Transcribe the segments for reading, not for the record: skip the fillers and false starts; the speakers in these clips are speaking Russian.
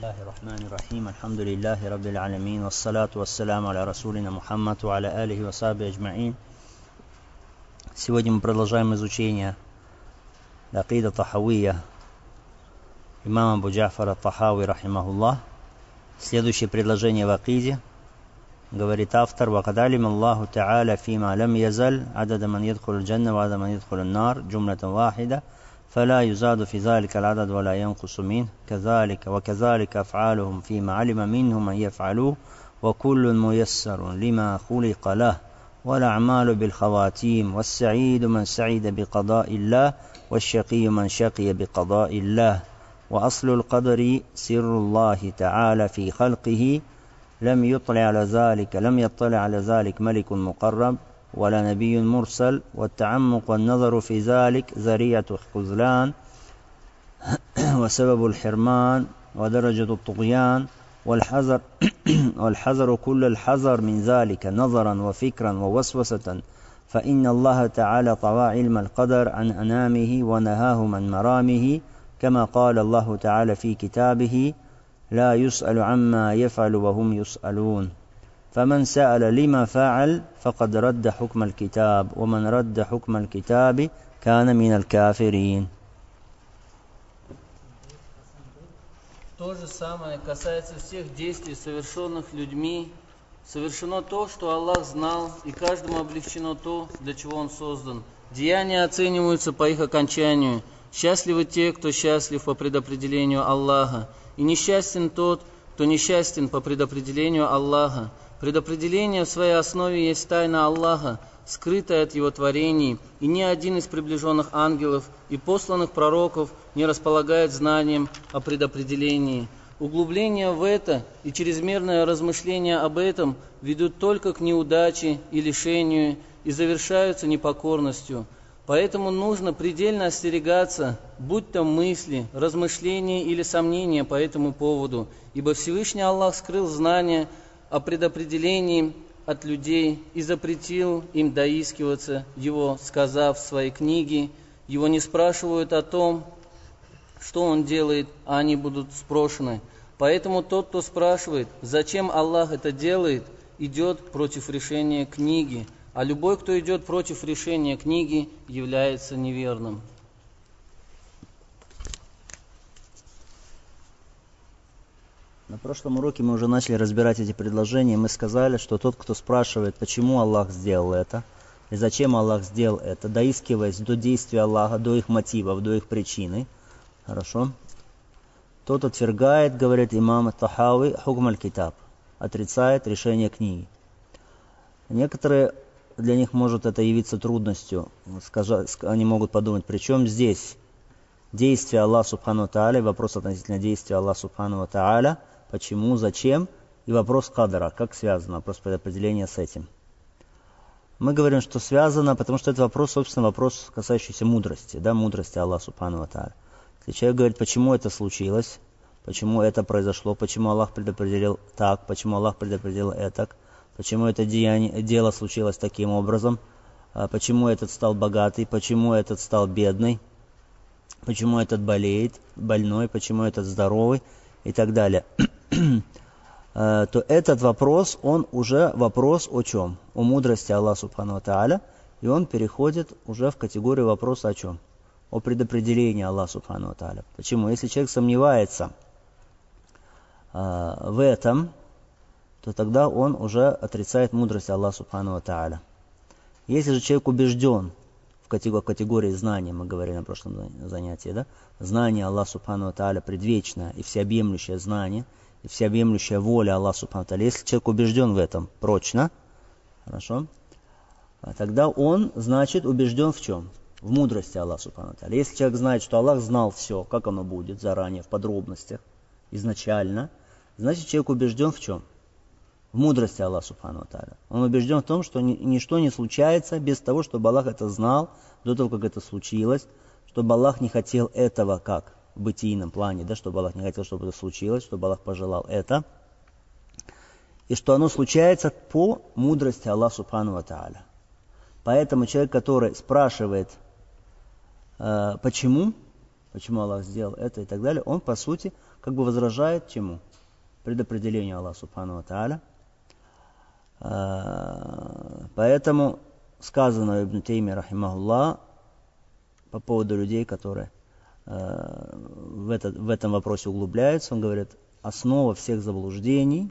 الله الرحمن الرحيم الحمد لله رب العالمين والصلاة والسلام على رسولنا Мухаммад وعلى آله وصحبه أجمعين. Сегодня мы продолжаем изучение акида тахавия имама Абу Джафара ат-Тахави рахимахуллах. Следующее предложение в акиде говорит автор: وَقَدْ عَلِمَ اللَّهُ تَعَالَى فِيمَا لَمْ يَزَلْ عَدَدَ مَنْ يَدْخُلُ الْجَنَّةَ وَعَدَدَ مَنْ يَدْخُلُ النَّارَ جُمْلَةً وَاحِدَةً فلا يزاد في ذلك العدد ولا ينقص منه وكذلك أفعالهم فيما علم منهم أن يفعلوه وكل ميسر لما خلق له والأعمال بالخواتيم والسعيد من سعد بقضاء الله والشقي من شقي بقضاء الله وأصل القدر سر الله تعالى في خلقه لم يطلع على ذلك ملك مقرب ولا نبي مرسل والتعمق والنظر في ذلك ذريعة الخذلان وسبب الحرمان ودرجة الطغيان والحذر كل الحذر من ذلك نظرا وفكرا ووسوسة فإن الله تعالى طوى علم القدر عن أنامه ونهاهم عن مرامه كما قال الله تعالى في كتابه لا يسأل عما يفعل وهم يسألون فمن سأل لما فعل فقد رد حكم الكتاب ومن رد حكم الكتاب كان من الكافرين. То же самое касается всех действий, совершенных людьми. Совершено то, что Аллах знал, и каждому облегчено то, для чего Он создан. Деяния оцениваются по их окончанию. Счастливы те, кто счастлив по предопределению Аллаха, и несчастен тот, кто несчастен по предопределению Аллаха. Предопределение в своей основе есть тайна Аллаха, скрытая от Его творений, и ни один из приближенных ангелов и посланных пророков не располагает знанием о предопределении. Углубление в это и чрезмерное размышление об этом ведут только к неудаче и лишению и завершаются непокорностью. Поэтому нужно предельно остерегаться, будь то мысли, размышления или сомнения по этому поводу, ибо Всевышний Аллах скрыл знания о предопределении от людей и запретил им доискиваться его, сказав в своей книге: его не спрашивают о том, что он делает, а они будут спрошены. Поэтому тот, кто спрашивает, зачем Аллах это делает, идет против решения книги, а любой, кто идет против решения книги, является неверным. На прошлом уроке мы уже начали разбирать эти предложения. Мы сказали, что тот, кто спрашивает, почему Аллах сделал это, и зачем Аллах сделал это, доискиваясь до действия Аллаха, до их мотивов, до их причины, хорошо, тот отвергает, говорит имам ат-Тахави, хукм аль-китаб, отрицает решение книги. Некоторые, для них может это явиться трудностью. Они могут подумать, при чем здесь действие Аллаха Субхану ва Тааля, вопрос относительно действия Аллаха Субхану ва Тааля, почему, зачем, и вопрос кадра, как связано, вопрос предопределения с этим. Мы говорим, что связано, потому что это вопрос, собственно, вопрос, касающийся мудрости, да, мудрости Аллаха Субхану ва Тааля. Если человек говорит, почему это случилось, почему это произошло, почему Аллах предопределил так, почему Аллах предопределил этак, почему это дело случилось таким образом, почему этот стал богатый, почему этот стал бедный, почему этот больной, почему этот здоровый и так далее, то этот вопрос, он уже вопрос о чем? О мудрости Аллаха Субхану ва Тааля, и он переходит уже в категорию вопроса о чем? О предопределении Аллаха Субхану ва Тааля. Почему? Если человек сомневается в этом, то тогда он уже отрицает мудрость Аллаха Субхану ва Тааля. Если же человек убежден в категории знания, мы говорили на прошлом занятии, да? Знание Аллаха Субхану ва Тааля предвечное и всеобъемлющее знание, и всеобъемлющая воля Аллаха Субхану ва Тааля. Если человек убежден в этом прочно, хорошо, тогда он, значит, убежден в чем? В мудрости Аллаха Субхану ва Тааля. Если человек знает, что Аллах знал все, как оно будет заранее, в подробностях, изначально, значит, человек убежден в чем? В мудрости Аллаха Субхану ва Тааля. Он убежден в том, что ничто не случается без того, чтобы Аллах это знал, до того, как это случилось, чтобы Аллах не хотел этого, как в бытийном плане, да, чтобы Аллах не хотел, чтобы это случилось, чтобы Аллах пожелал это, и что оно случается по мудрости Аллаха Субхану ва Тааля. Поэтому человек, который спрашивает, почему Аллах сделал это и так далее, он, по сути, как бы возражает чему? Предопределению Аллаха Субхану ва Тааля. Поэтому сказано Ибн Тайми рахимахуллах по поводу людей, которые в этом вопросе углубляются. Он говорит, основа всех заблуждений,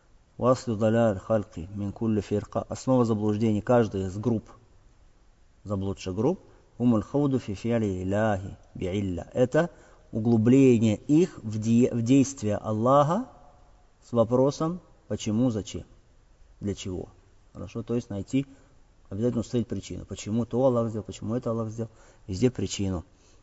основа заблуждений каждой из групп, заблудших групп, это углубление их в действие Аллаха с вопросом почему, зачем, для чего. Хорошо, то есть найти, обязательно установить причину. Почему то Аллах сделал, почему это Аллах сделал. Везде причину.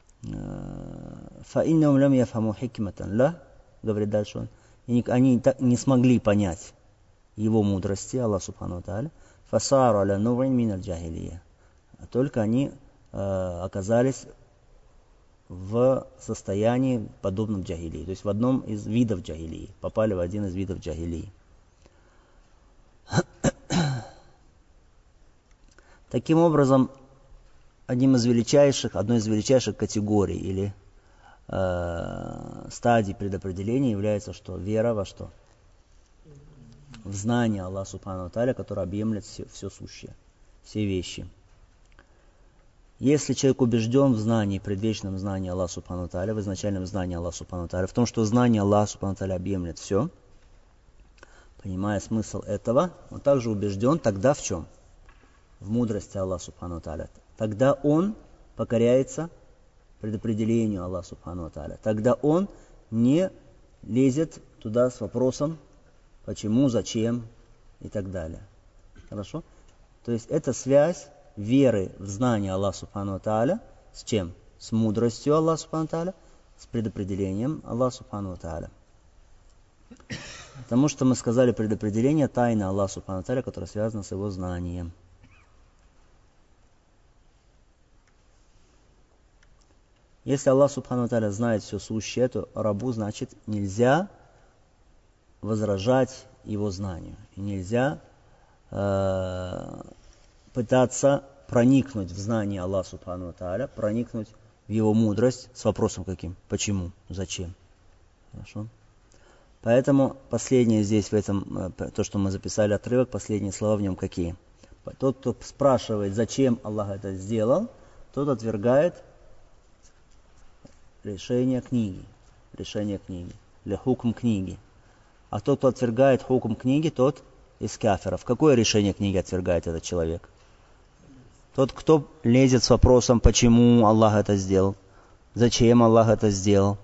Говорит дальше он. Они не смогли понять его мудрости, Аллах Субхану ва Тааля. Фасару аля нурин миналь джахилия. Только они оказались в состоянии подобном джахилии. То есть в одном из видов джахилии. Попали в один из видов джахилии. Таким образом, одной из величайших категорий или стадий предопределения является что? Вера во что? В знание Аллаха Субхану ва Тааля, которое объемлет все сущее, все вещи. Если человек убежден в знании, предвечном знании Аллаха Субхану ва Тааля, в изначальном знании Аллаха Субхану ва Тааля, в том, что знание Аллаха Субхану ва Тааля объемлет все, понимая смысл этого, он также убежден тогда в чем? В мудрости Аллаха Субхану ва Тааля. Тогда он покоряется предопределению Аллаха Субхану ва Тааля. Тогда он не лезет туда с вопросом почему, зачем и так далее. Хорошо? То есть это связь веры в знание Аллаха Субхану ва Тааля с чем? С мудростью Аллаха Субхану ва Тааля, с предопределением Аллаха Субхану ва Тааля. Потому что мы сказали предопределение тайна Аллаха Субхану ва Тааля, которая связана с его знанием. Если Аллах Субхану ва Тааля знает все сущее, то рабу, значит, нельзя возражать его знанию. И нельзя пытаться проникнуть в знание Аллаха Субхану ва Тааля, проникнуть в его мудрость с вопросом каким? Почему? Зачем? Хорошо? Поэтому последнее здесь, в этом, то, что мы записали отрывок, последние слова в нем какие? Тот, кто спрашивает, зачем Аллах это сделал, тот отвергает решение книги, или хукм книги. А тот, кто отвергает хукм книги, тот из кафиров. Какое решение книги отвергает этот человек? Тот, кто лезет с вопросом, почему Аллах это сделал, зачем Аллах это сделал.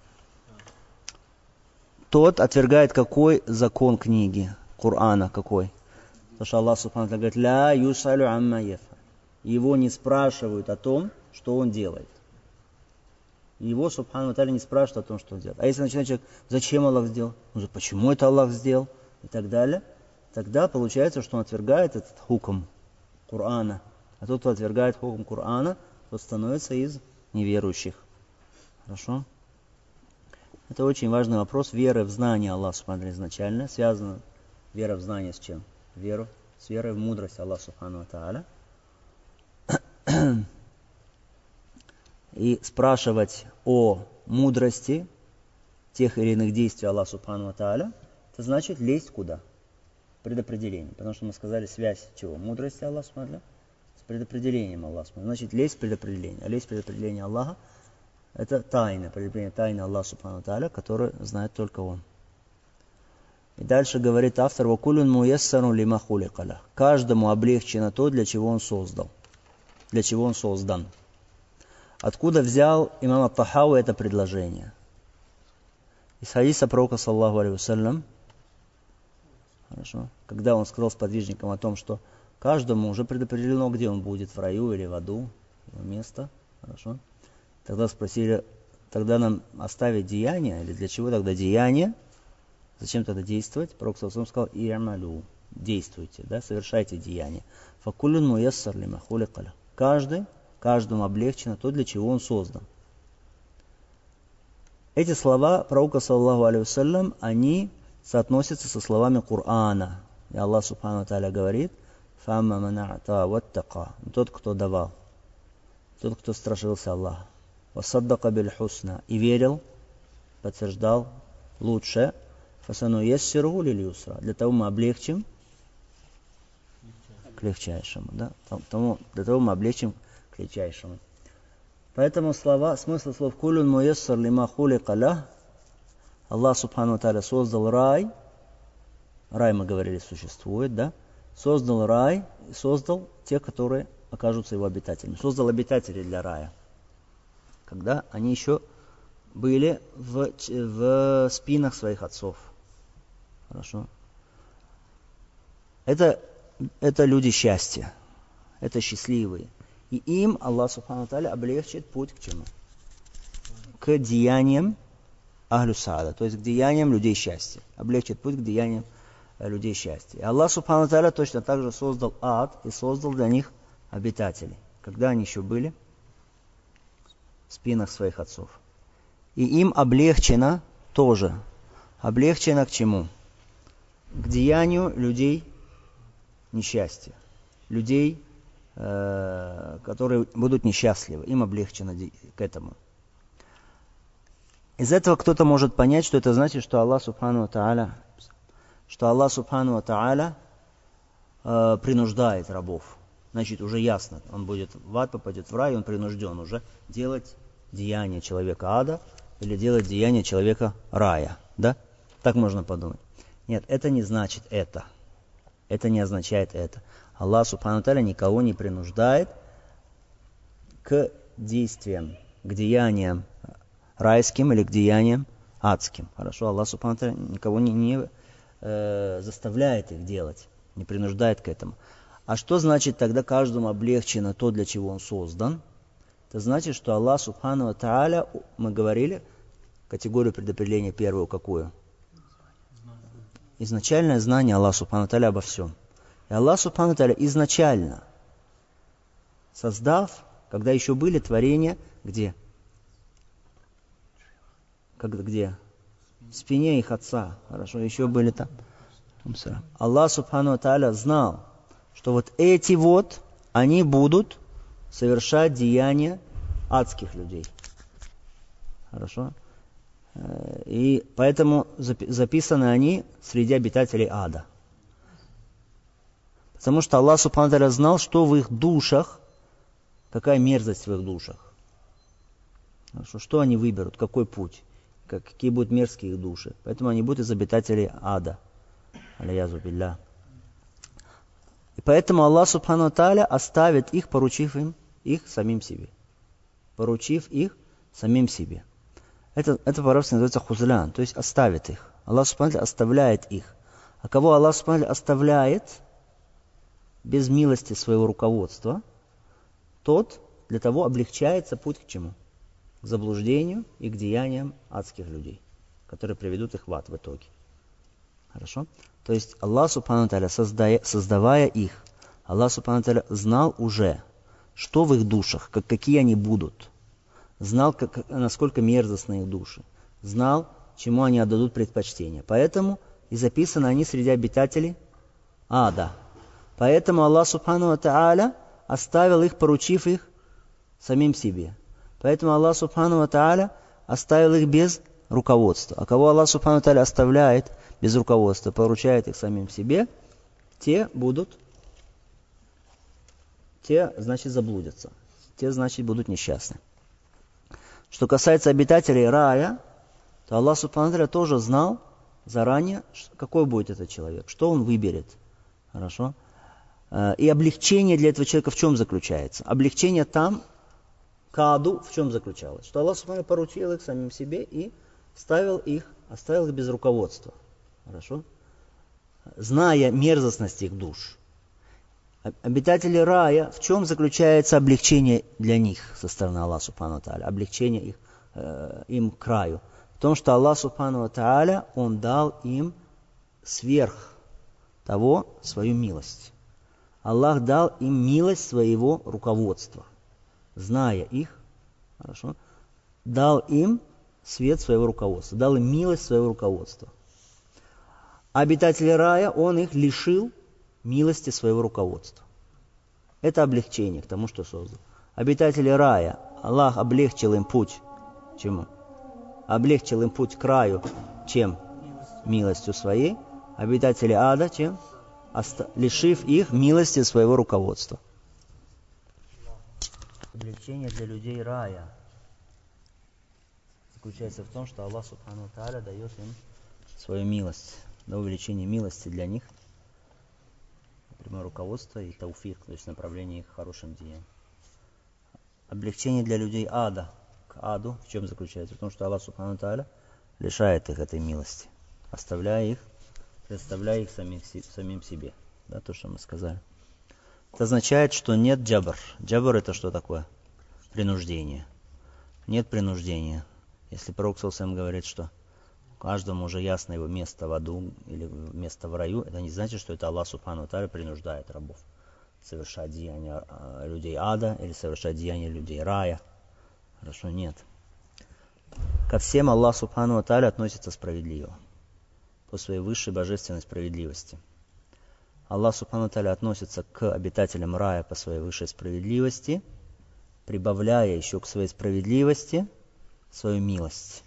Тот отвергает какой закон книги, Корана какой? Потому что Аллах Субхану ва Тааля говорит, ля юсалю амма яфаль. Его не спрашивают о том, что он делает. Его Субхану ва Тааля не спрашивают о том, что он делает. А если начинает человек, зачем Аллах сделал? Он говорит, почему это Аллах сделал? И так далее. Тогда получается, что он отвергает этот хукм Корана. А тот, кто отвергает хукм Корана, тот становится из неверующих. Хорошо? Это очень важный вопрос веры в знание Аллаха Субхану ва Тааля изначально. Связана вера в знание с чем? С верой в мудрость Аллаха Субхану ва Тааля. И спрашивать о мудрости тех или иных действий Аллаха Субхану ва Тааля, это значит лезть куда? Предопределение. Потому что мы сказали связь чего? Мудрости Аллаха Субхану ва Тааля с предопределением Аллаха Субхану ва Тааля. Значит лезть в предопределение. А лезть в предопределение Аллаха это тайна, предопределение тайны Аллаха Субхану ва Тааля, которую знает только Он. И дальше говорит автор, «Вакулюн муяссару лима хулика лах». Каждому облегчено то, для чего он создал. Для чего он создан. Откуда взял имам ат-Тахауи это предложение? Из хадиса пророка, саллаллаху алейхи вассалям, хорошо, когда он сказал сподвижникам о том, что каждому уже предопределено, где он будет, в раю или в аду, его место. Хорошо. Тогда спросили, тогда нам оставить деяние, или для чего тогда деяние? Зачем тогда действовать? Пророк саллаллаху сказал, и'малю, действуйте, да, совершайте деяние. Факулюн муяссар лима хулика лах. Каждому облегчено то, для чего он создан. Эти слова пророка, саллаллаху алейхи вассалям, они соотносятся со словами Корана. И Аллах Субхану ва Тааля говорит, «Фамма мана'та ваттака». Тот, кто давал, тот, кто страшился Аллаха. «Вассаддака биль хусна». И верил подтверждал лучше. Фасану яссиру лил юсра. Для того мы облегчим к легчайшему. Да? Для того мы облегчим к легчайшему. Поэтому смысл слов кулюн муяссар лима хулика лях. Аллах Субхану ва Тааля создал рай. Рай, мы говорили, существует, да? Создал рай и создал тех, которые окажутся его обитателями. Создал обитателей для рая. Когда они еще были в спинах своих отцов. Хорошо? Это люди счастья. Это счастливые. И им Аллах Субхану ва Тааля облегчит путь к чему? К деяниям ахлю саада, то есть к деяниям людей счастья. Облегчит путь к деяниям людей счастья. И Аллах Субхану ва Тааля точно так же создал ад и создал для них обитателей, когда они еще были в спинах своих отцов. И им облегчено тоже. Облегчено к чему? К деянию людей несчастья. Людей, которые будут несчастливы. Им облегчено к этому. Из этого кто-то может понять, что это значит, что Аллах Субхану ва Тааля принуждает рабов. Значит, уже ясно, он будет в ад, попадет в рай, он принужден уже делать деяние человека ада или делать деяние человека рая. Да? Так можно подумать. Нет, это не значит это. Это не означает это. Аллах Субхану ва Тааля никого не принуждает к действиям, к деяниям райским или к деяниям адским. Хорошо, Аллах Субхану ва Тааля никого не заставляет их делать, не принуждает к этому. А что значит тогда каждому облегчено то, для чего он создан? Это значит, что Аллах Субхану ва Тааля, мы говорили, категорию предопределения первую какую? Изначальное знание Аллаха Субхану ва Тааля обо всем. И Аллах Субхану ва Тааля изначально, создав, когда еще были творения, где? Где? В спине их отца. Хорошо, еще были там. Аллах Субхану ва Тааля знал, что вот эти вот, они будут совершать деяния адских людей. Хорошо? И поэтому записаны они среди обитателей ада. Потому что Аллах Субхану ва Тааля знал, что в их душах, какая мерзость в их душах. Хорошо? Что они выберут, какой путь. Какие будут мерзкие их души. Поэтому они будут из обитателей ада. Алиязу билля. И поэтому Аллах Субхану ва Тааля оставит их, поручив им их самим себе. Поручив их самим себе. Это по-арабски называется хузлян, то есть оставит их. Аллах Субхану ва Тааля оставляет их. А кого Аллах Субхану ва Тааля оставляет без милости своего руководства, тот для того облегчается путь к чему? К заблуждению и к деяниям адских людей, которые приведут их в ад в итоге. Хорошо? То есть Аллах Субхану ва Тааля, создавая их, Аллах Субхану ва Тааля знал уже, что в их душах, какие они будут. Знал, насколько мерзостны их души. Знал, чему они отдадут предпочтение. Поэтому и записаны они среди обитателей ада. Поэтому Аллах Субхану ва Тааля оставил их, поручив их самим себе. Поэтому Аллах Субхану ва Тааля оставил их без руководства. А кого Аллах Субхану ва Тааля оставляет без руководства, поручает их самим себе, те, значит, заблудятся. Те, значит, будут несчастны. Что касается обитателей рая, то Аллах Субхану ва Тааля тоже знал заранее, какой будет этот человек, что он выберет. Хорошо? И облегчение для этого человека в чем заключается? Облегчение там, каду, в чем заключалось? Что Аллах Субхану ва Тааля поручил их самим себе и оставил их без руководства. Хорошо? Зная мерзостность их душ. Обитатели рая, в чем заключается облегчение для них со стороны Аллаха Субхану ва Тааля? Облегчение им к раю. В том, что Аллах Субхану ва Тааля, Он дал им сверх того свою милость. Аллах дал им милость своего руководства. Зная их, хорошо, дал им свет своего руководства, дал им милость своего руководства. Обитатели рая, Он их лишил милости своего руководства. Это облегчение к тому, что создал. Обитатели рая, Аллах облегчил им путь. Чему? облегчил им путь к раю, чем? Милостью своей. Обитатели ада, чем? Лишив их милости своего руководства. Облегчение для людей рая заключается в том, что Аллах Субхану Тааля дает им свою милость, до увеличения милости для них, прямое руководство и тауфик, то есть направление их к хорошим деяниям. Облегчение для людей ада, к аду, в чем заключается? В том, что Аллах Субхану Тааля лишает их этой милости, оставляя их, предоставляя их самим себе. Да, то, что мы сказали. Это означает, что нет джабр. Джабр это что такое? Принуждение. Нет принуждения. Если пророк ﷺ говорит, что каждому уже ясно его место в аду или место в раю, это не значит, что это Аллах Субхану Тааля принуждает рабов совершать деяния людей ада или совершать деяния людей рая. Хорошо, нет. Ко всем Аллах Субхану Тааля относится справедливо, по своей высшей божественной справедливости. Аллах Субхану Тааля относится к обитателям рая по своей высшей справедливости, прибавляя еще к своей справедливости свою милость.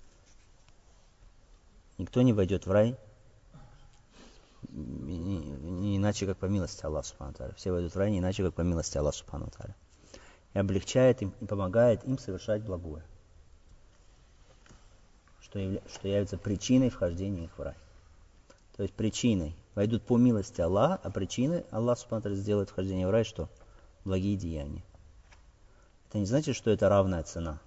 Никто не войдет в рай не иначе, как по милости Аллаха Субхану Тааля. Все войдут в рай не иначе, как по милости Аллаха Субхану Тааля. И облегчает им, и помогает им совершать благое, что является причиной вхождения их в рай. То есть причиной войдут по милости Аллаха, а причиной Аллах Субхану Тааля сделает вхождение в рай что? Благие деяния. Это не значит, что это равная цена.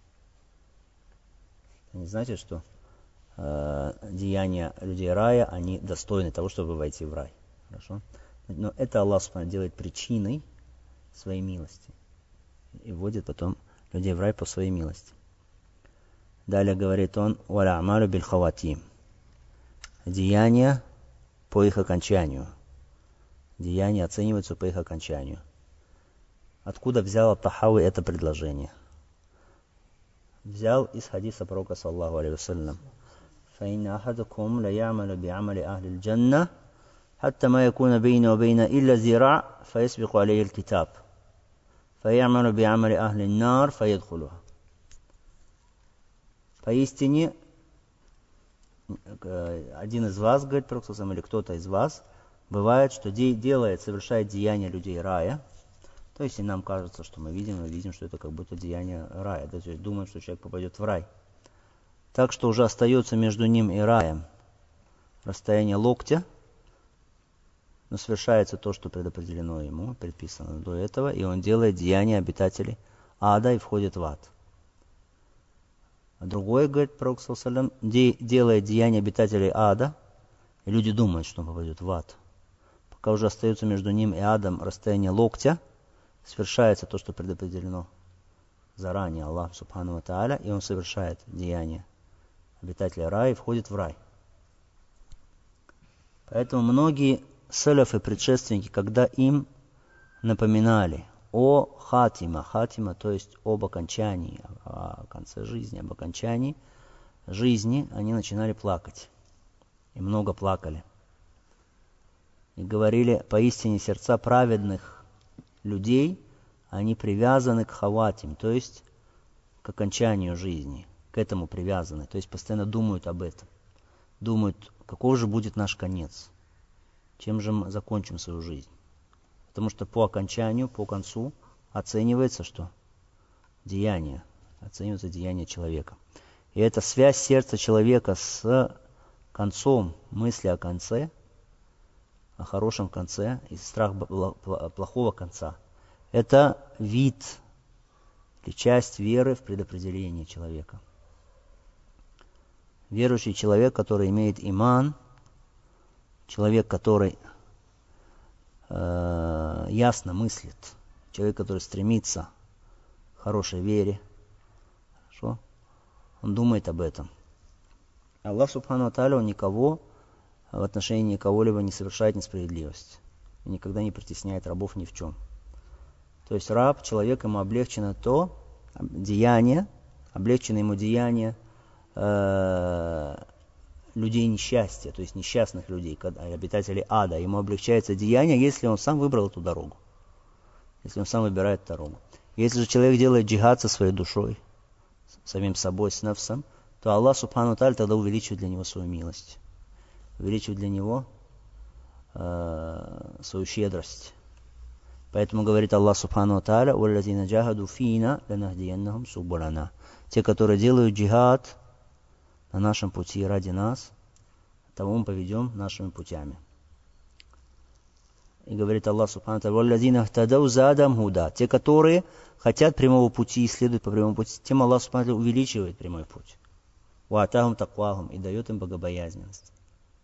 Это не значит, что деяния людей рая, они достойны того, чтобы войти в рай. Хорошо? Но это Аллах Субхану делает причиной своей милости. И вводит потом людей в рай по своей милости. Далее говорит он: «Валя амалю биль хаватим». Деяния по их окончанию. Деяния оцениваются по их окончанию. Откуда взял Тахави это предложение? Взял из хадиса пророка саллаллаху алейхи вассалям. فإن أحدكم ليعمل بعمل أهل الجنة حتى ما يكون بينه وبين إلا ذراع فيسبق عليه الكتاب فيعمل بعمل أهل النار فيدخلها. Поистине, один из вас, говорит пророк саллаллаху алейхи вассалям, или кто-то из вас, бывает, что совершает деяния людей рая. То есть, и нам кажется, что мы видим, что это как будто деяние рая. То есть, думаем, что человек попадет в рай. Так что уже остается между ним и раем расстояние локтя, но совершается то, что предопределено ему, предписано до этого, и он делает деяния обитателей ада и входит в ад. А другой, говорит пророк саллаллаху алейхи вассалям, делает деяния обитателей ада, и люди думают, что он попадет в ад. Пока уже остается между ним и адом расстояние локтя, совершается то, что предопределено заранее Аллах Субхану ва Тааля, и он совершает деяния обитателя рая и входит в рай. Поэтому многие салафы, предшественники, когда им напоминали о хатима, то есть об окончании, о конце жизни, об окончании жизни, они начинали плакать. И много плакали. И говорили: поистине сердца праведных людей, они привязаны к хаватим, то есть к окончанию жизни, к этому привязаны, то есть постоянно думают об этом. Думают, каков же будет наш конец, чем же мы закончим свою жизнь. Потому что по окончанию, по концу оценивается что? Деяние. Оценивается деяние человека. И эта связь сердца человека с концом, мысли о конце, о хорошем конце и страх плохого конца. Это вид или часть веры в предопределение человека. Верующий человек, который имеет иман, человек, который ясно мыслит, человек, который стремится к хорошей вере, хорошо? Он думает об этом. Аллах Субхану ва Тааля, он никого в отношении кого-либо не совершает несправедливость. И никогда не притесняет рабов ни в чем. То есть раб, человек, ему облегчено то деяние, облегчено ему деяние людей несчастья, то есть несчастных людей, обитателей ада. Ему облегчается деяние, если он сам выбрал эту дорогу. Если он сам выбирает дорогу. Если же человек делает джихад со своей душой, самим собой, с нафсом, то Аллах Субхану Тааля тогда увеличивает для него свою милость, увеличивает для него свою щедрость. Поэтому говорит Аллах Субхану Тааля: «Валлазина джахаду фина ланахдияннахум субулана». Те, которые делают джихад на нашем пути ради нас, того мы поведем нашими путями. И говорит Аллах Субхану Тааля: «Валлазина хтадау задам худа». Те, которые хотят прямого пути и следуют по прямому пути, тем Аллах Субхану Тааля увеличивает прямой путь. Ваатахум таквахум, и дает им богобоязненность.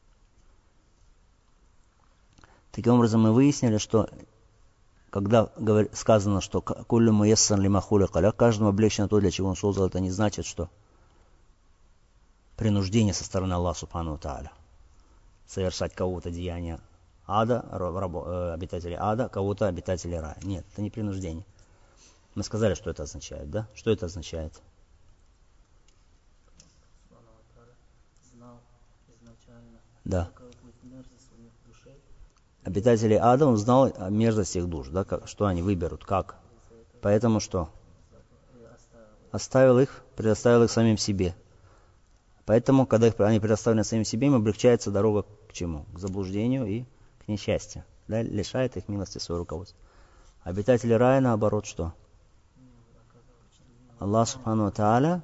Таким образом, мы выяснили, что когда сказано, что «Куллю муяссан лима хулика ля», каждому облегчено то, для чего он создал, это не значит, что принуждение со стороны Аллаха Субхану Тааля совершать кого-то деяния ада, обитателей ада, кого-то обитателей рая. Нет, это не принуждение. Мы сказали, что это означает, да? Что это означает? Знал изначально, да. какая будет мерзость у них в душе. Обитатели ада, он знал мерзость их душ, да, что они выберут, как. Поэтому что? Предоставил их самим себе. Поэтому, когда они предоставлены самим себе, им облегчается дорога к чему? К заблуждению и к несчастью. Да, лишает их милости своего руководства. Обитатели рая, наоборот, что? Аллах Субхану Тааля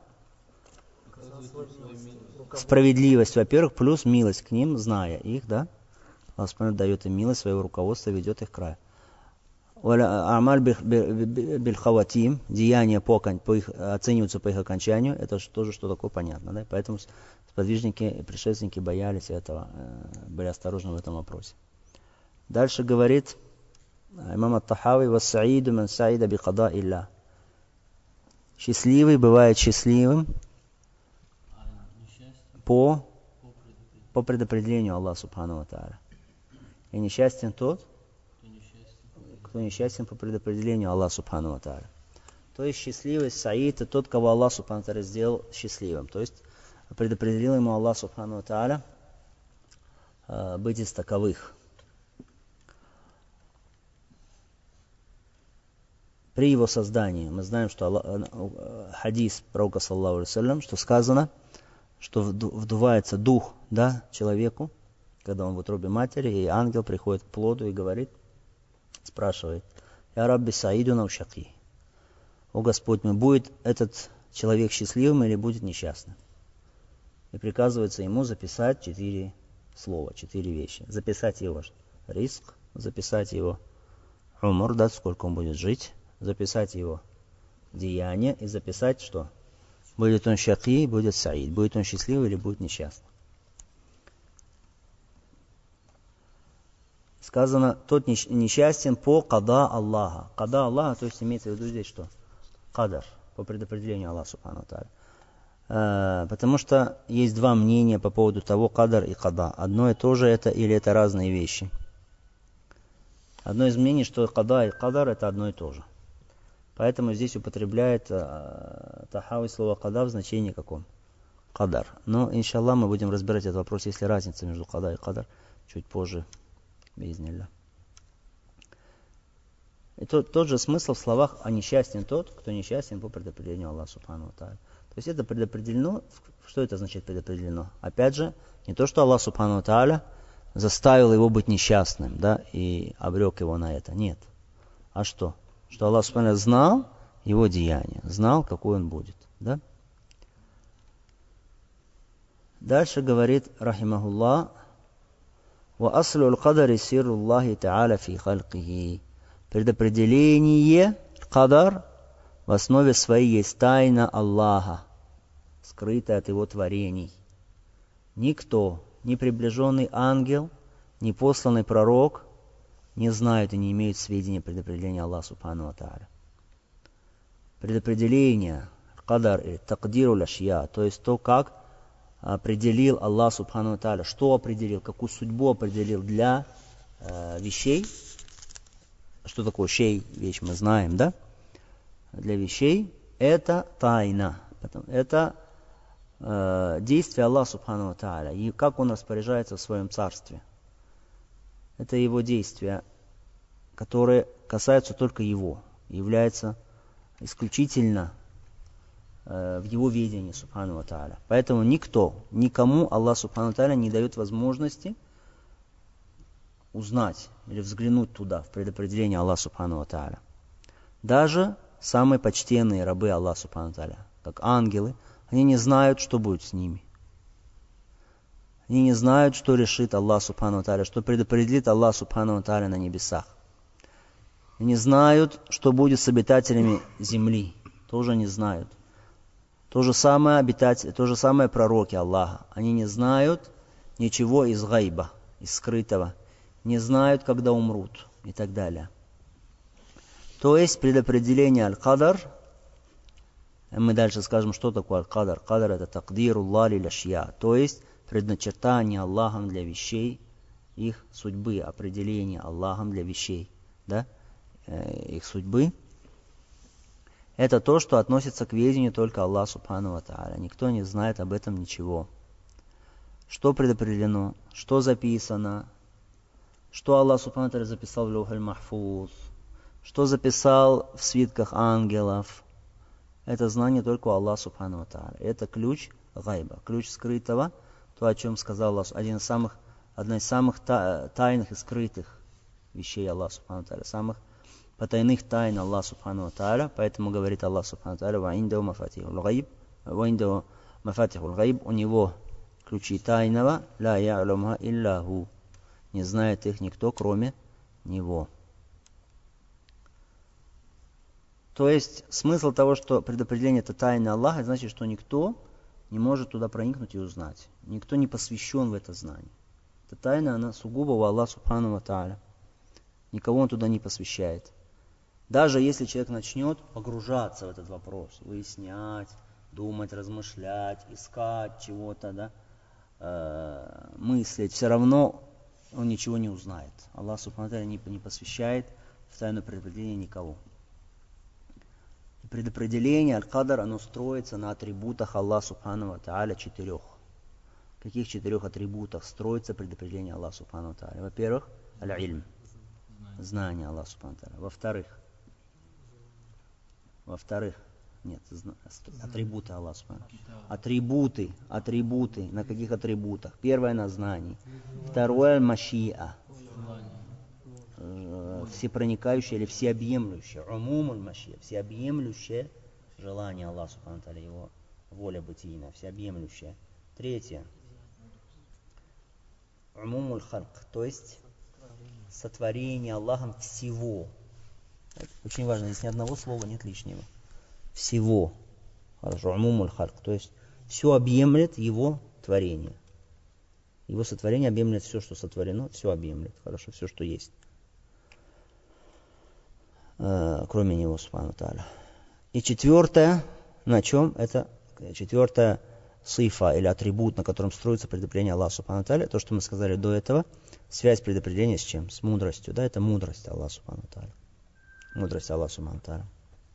справедливость, во-первых, плюс милость к ним, зная их, да? Аллах Субхану дает им милость, своего руководства, ведет их к краю. Амаль биль-хаватим, деяния оцениваются по их окончанию, это тоже что такое понятно, да? Поэтому сподвижники и предшественники боялись этого, были осторожны в этом вопросе. Дальше говорит имам ат-Тахави: «Вассаиду ман саида би када илля». Счастливый бывает счастливым по предопределению Аллаха Субхану ва Тааля. И несчастен тот, кто несчастен по предопределению Аллаха Субхану ва Тааля. То есть счастливый саид — это тот, кого Аллах Субхану ва Тааля сделал счастливым. То есть предопределил ему Аллах Субхану ва Тааля быть из таковых. При его создании мы знаем, что хадис пророка саллаллаху алейхи ва саллям, что сказано, что вдувается дух, да, человеку, когда он в утробе матери, и ангел приходит к плоду и говорит, спрашивает: «Я Рабби саиду наушаки». «О Господь мой, будет этот человек счастливым или будет несчастным?» И приказывается ему записать 4 слова, 4 вещи. Записать его риск, записать его умр, да, сколько он будет жить, записать его деяния и записать, что будет он шаки, будет саид, будет он счастливый или будет несчастным. Сказано, тот несчастен по када Аллаха. Када Аллаха, то есть имеется в виду здесь что? Кадар, по предопределению Аллаха Субхану Тааля. Потому что есть два мнения по поводу того, кадар и када. Одно и то же это или это разные вещи. Одно из мнений, что када и кадар это одно и то же. Поэтому здесь употребляет Тахави слово када в значении каком? Кадар. Но, иншаллах, мы будем разбирать этот вопрос, есть ли разница между када и кадар, чуть позже. Биизнилля. И тот же смысл в словах: «А несчастен тот, кто несчастен по предопределению Аллаха Субхану ва Тааля». То есть это предопределено. Что это значит предопределено? Опять же, не то, что Аллах Субхану ва Тааля заставил его быть несчастным, да, и обрек его на это. Нет. А что? Что Аллах Субхану ва Тааля знал его деяния, знал, какой он будет. Да? Дальше говорит, рахимахуллах: وَأَصْلُ الْقَدَرِ سِرُّ اللَّهِ تَعَالَى فِي خَلْقِهِ. Предопределение, кадар, в основе своей есть тайна Аллаха, скрытая от его творений. Никто, ни приближенный ангел, ни посланный пророк не знают и не имеют сведения предопределения Аллаха Субхану ва Тааля. Предопределение, кадар или такдиру ляшья, то есть то, как определил Аллах Субхану ва Тааля, что определил, какую судьбу определил для вещей. Что такое шей, вещь, мы знаем, да? Для вещей это тайна. Это действие Аллаха Субхану ва Тааля, и как Он распоряжается в своем царстве. Это Его действия, которые касаются только Его, являются исключительно в его видении, субхану ва тааля. Поэтому никому Аллах субхану ва тааля не дает возможности узнать или взглянуть туда, в предопределение Аллаха субхану ва тааля. Даже самые почтенные рабы Аллаха субхану ва тааля, как ангелы, они не знают, что будет с ними. Они не знают, что решит Аллах субхану ва тааля, что предопределит Аллах субхану ва тааля на небесах. Они не знают, что будет с обитателями земли. Тоже не знают. То же самое пророки Аллаха. Они не знают ничего из гайба, из скрытого. Не знают, когда умрут и так далее. То есть предопределение аль-кадар, мы дальше скажем, что такое аль-кадар. Кадар это такдируллах лиль ашья, то есть предначертание Аллахом для вещей, их судьбы, определение Аллахом для вещей, да? Их судьбы. Это то, что относится к ведению только Аллаху субхану ва тааля. Никто не знает об этом ничего. Что предопределено, что записано, что Аллах субхану ва тааля записал в лаухь аль-махфуз, что записал в свитках ангелов. Это знание только у Аллаха субхану ва тааля. Это ключ гайба, ключ скрытого, то, о чем сказал Аллах, одна из самых тайных и скрытых вещей Аллаха субхану ва тааля, самых потайных тайн Аллаха субхану ва тааля. Поэтому говорит Аллах субхану ва тааля: «Ва индаху мафатихул гайб», у него ключи тайного, ла я'ламуха илля ху, не знает их никто, кроме него. То есть смысл того, что предопределение это тайна Аллаха, значит, что никто не может туда проникнуть и узнать. Никто не посвящен в это знание. Эта тайна, она сугубо у Аллаха субхану ва тааля. Никого он туда не посвящает. Даже если человек начнет погружаться в этот вопрос, выяснять, думать, размышлять, искать чего-то, да, мыслить, все равно он ничего не узнает. Аллах субхану ва тааля не посвящает в тайну предопределения никого. Предопределение аль-кадар, оно строится на атрибутах Аллаха субхану ва тааля 4. Каких 4 атрибутах строится предопределение Аллаха субхану ва тааля? Во-первых, аль-ильм, знание Аллаха субхану ва тааля. Во-вторых, нет, атрибуты Аллаха субхану ва тааля. Атрибуты. На каких атрибутах? Первое на знании. Второе машиа. Всепроникающее или всеобъемлющее. Умумуль машия. Всеобъемлющее желание Аллаха субхану ва тааля, его воля бытийная, всеобъемлющая. Третье. Умумуль харк, то есть сотворение Аллахом всего. Это очень важно, здесь ни одного слова нет лишнего. Всего. Хорошо, умумуль харк, то есть все объемлет его творение. Его сотворение объемлет все, что сотворено, все объемлет. Хорошо, все, что есть. Кроме него, субхану ва тааля. И четвертое, на чем? Это четвертое сифа или атрибут, на котором строится предопределение Аллаха субхану ва тааля. То, что мы сказали до этого, связь предопределения с чем? С мудростью. Да, это мудрость Аллаха субхану ва тааля. Мудрость Аллаха субхану ва тааля.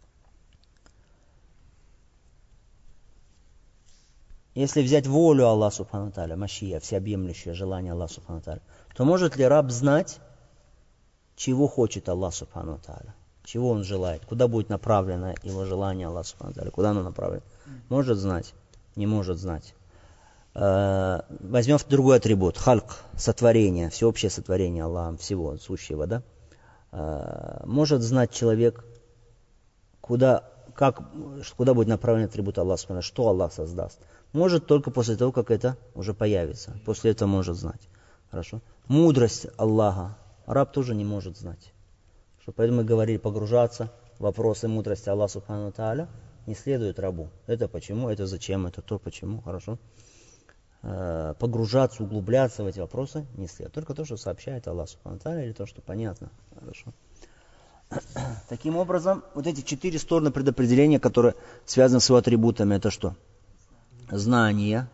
Если взять волю Аллаха субхану ва тааля, машия, всеобъемлющее желание Аллаха субхану ва тааля, то может ли раб знать, чего хочет Аллах субхану ва тааля? Чего он желает? Куда будет направлено его желание Аллаха субхану ва тааля? Куда оно направлено? Может знать? Не может знать. Возьмем другой атрибут. Хальк, сотворение, всеобщее сотворение Аллахом всего сущего, да? Может знать человек, куда будет направлен атрибут Аллаха субхану ва тааля, что Аллах создаст. Может только после того, как это уже появится. После этого может знать. Хорошо? Мудрость Аллаха раб тоже не может знать. Поэтому мы говорили, погружаться в вопросы мудрости Аллаха субхану ва тааля не следует рабу. Это почему, это зачем, это то, почему, хорошо. Погружаться, углубляться в эти вопросы не следует. Только то, что сообщает Аллах субхану ва тааля, или то, что понятно. Хорошо. Таким образом, вот эти 4 стороны предопределения, которые связаны с его атрибутами, это что? Знание,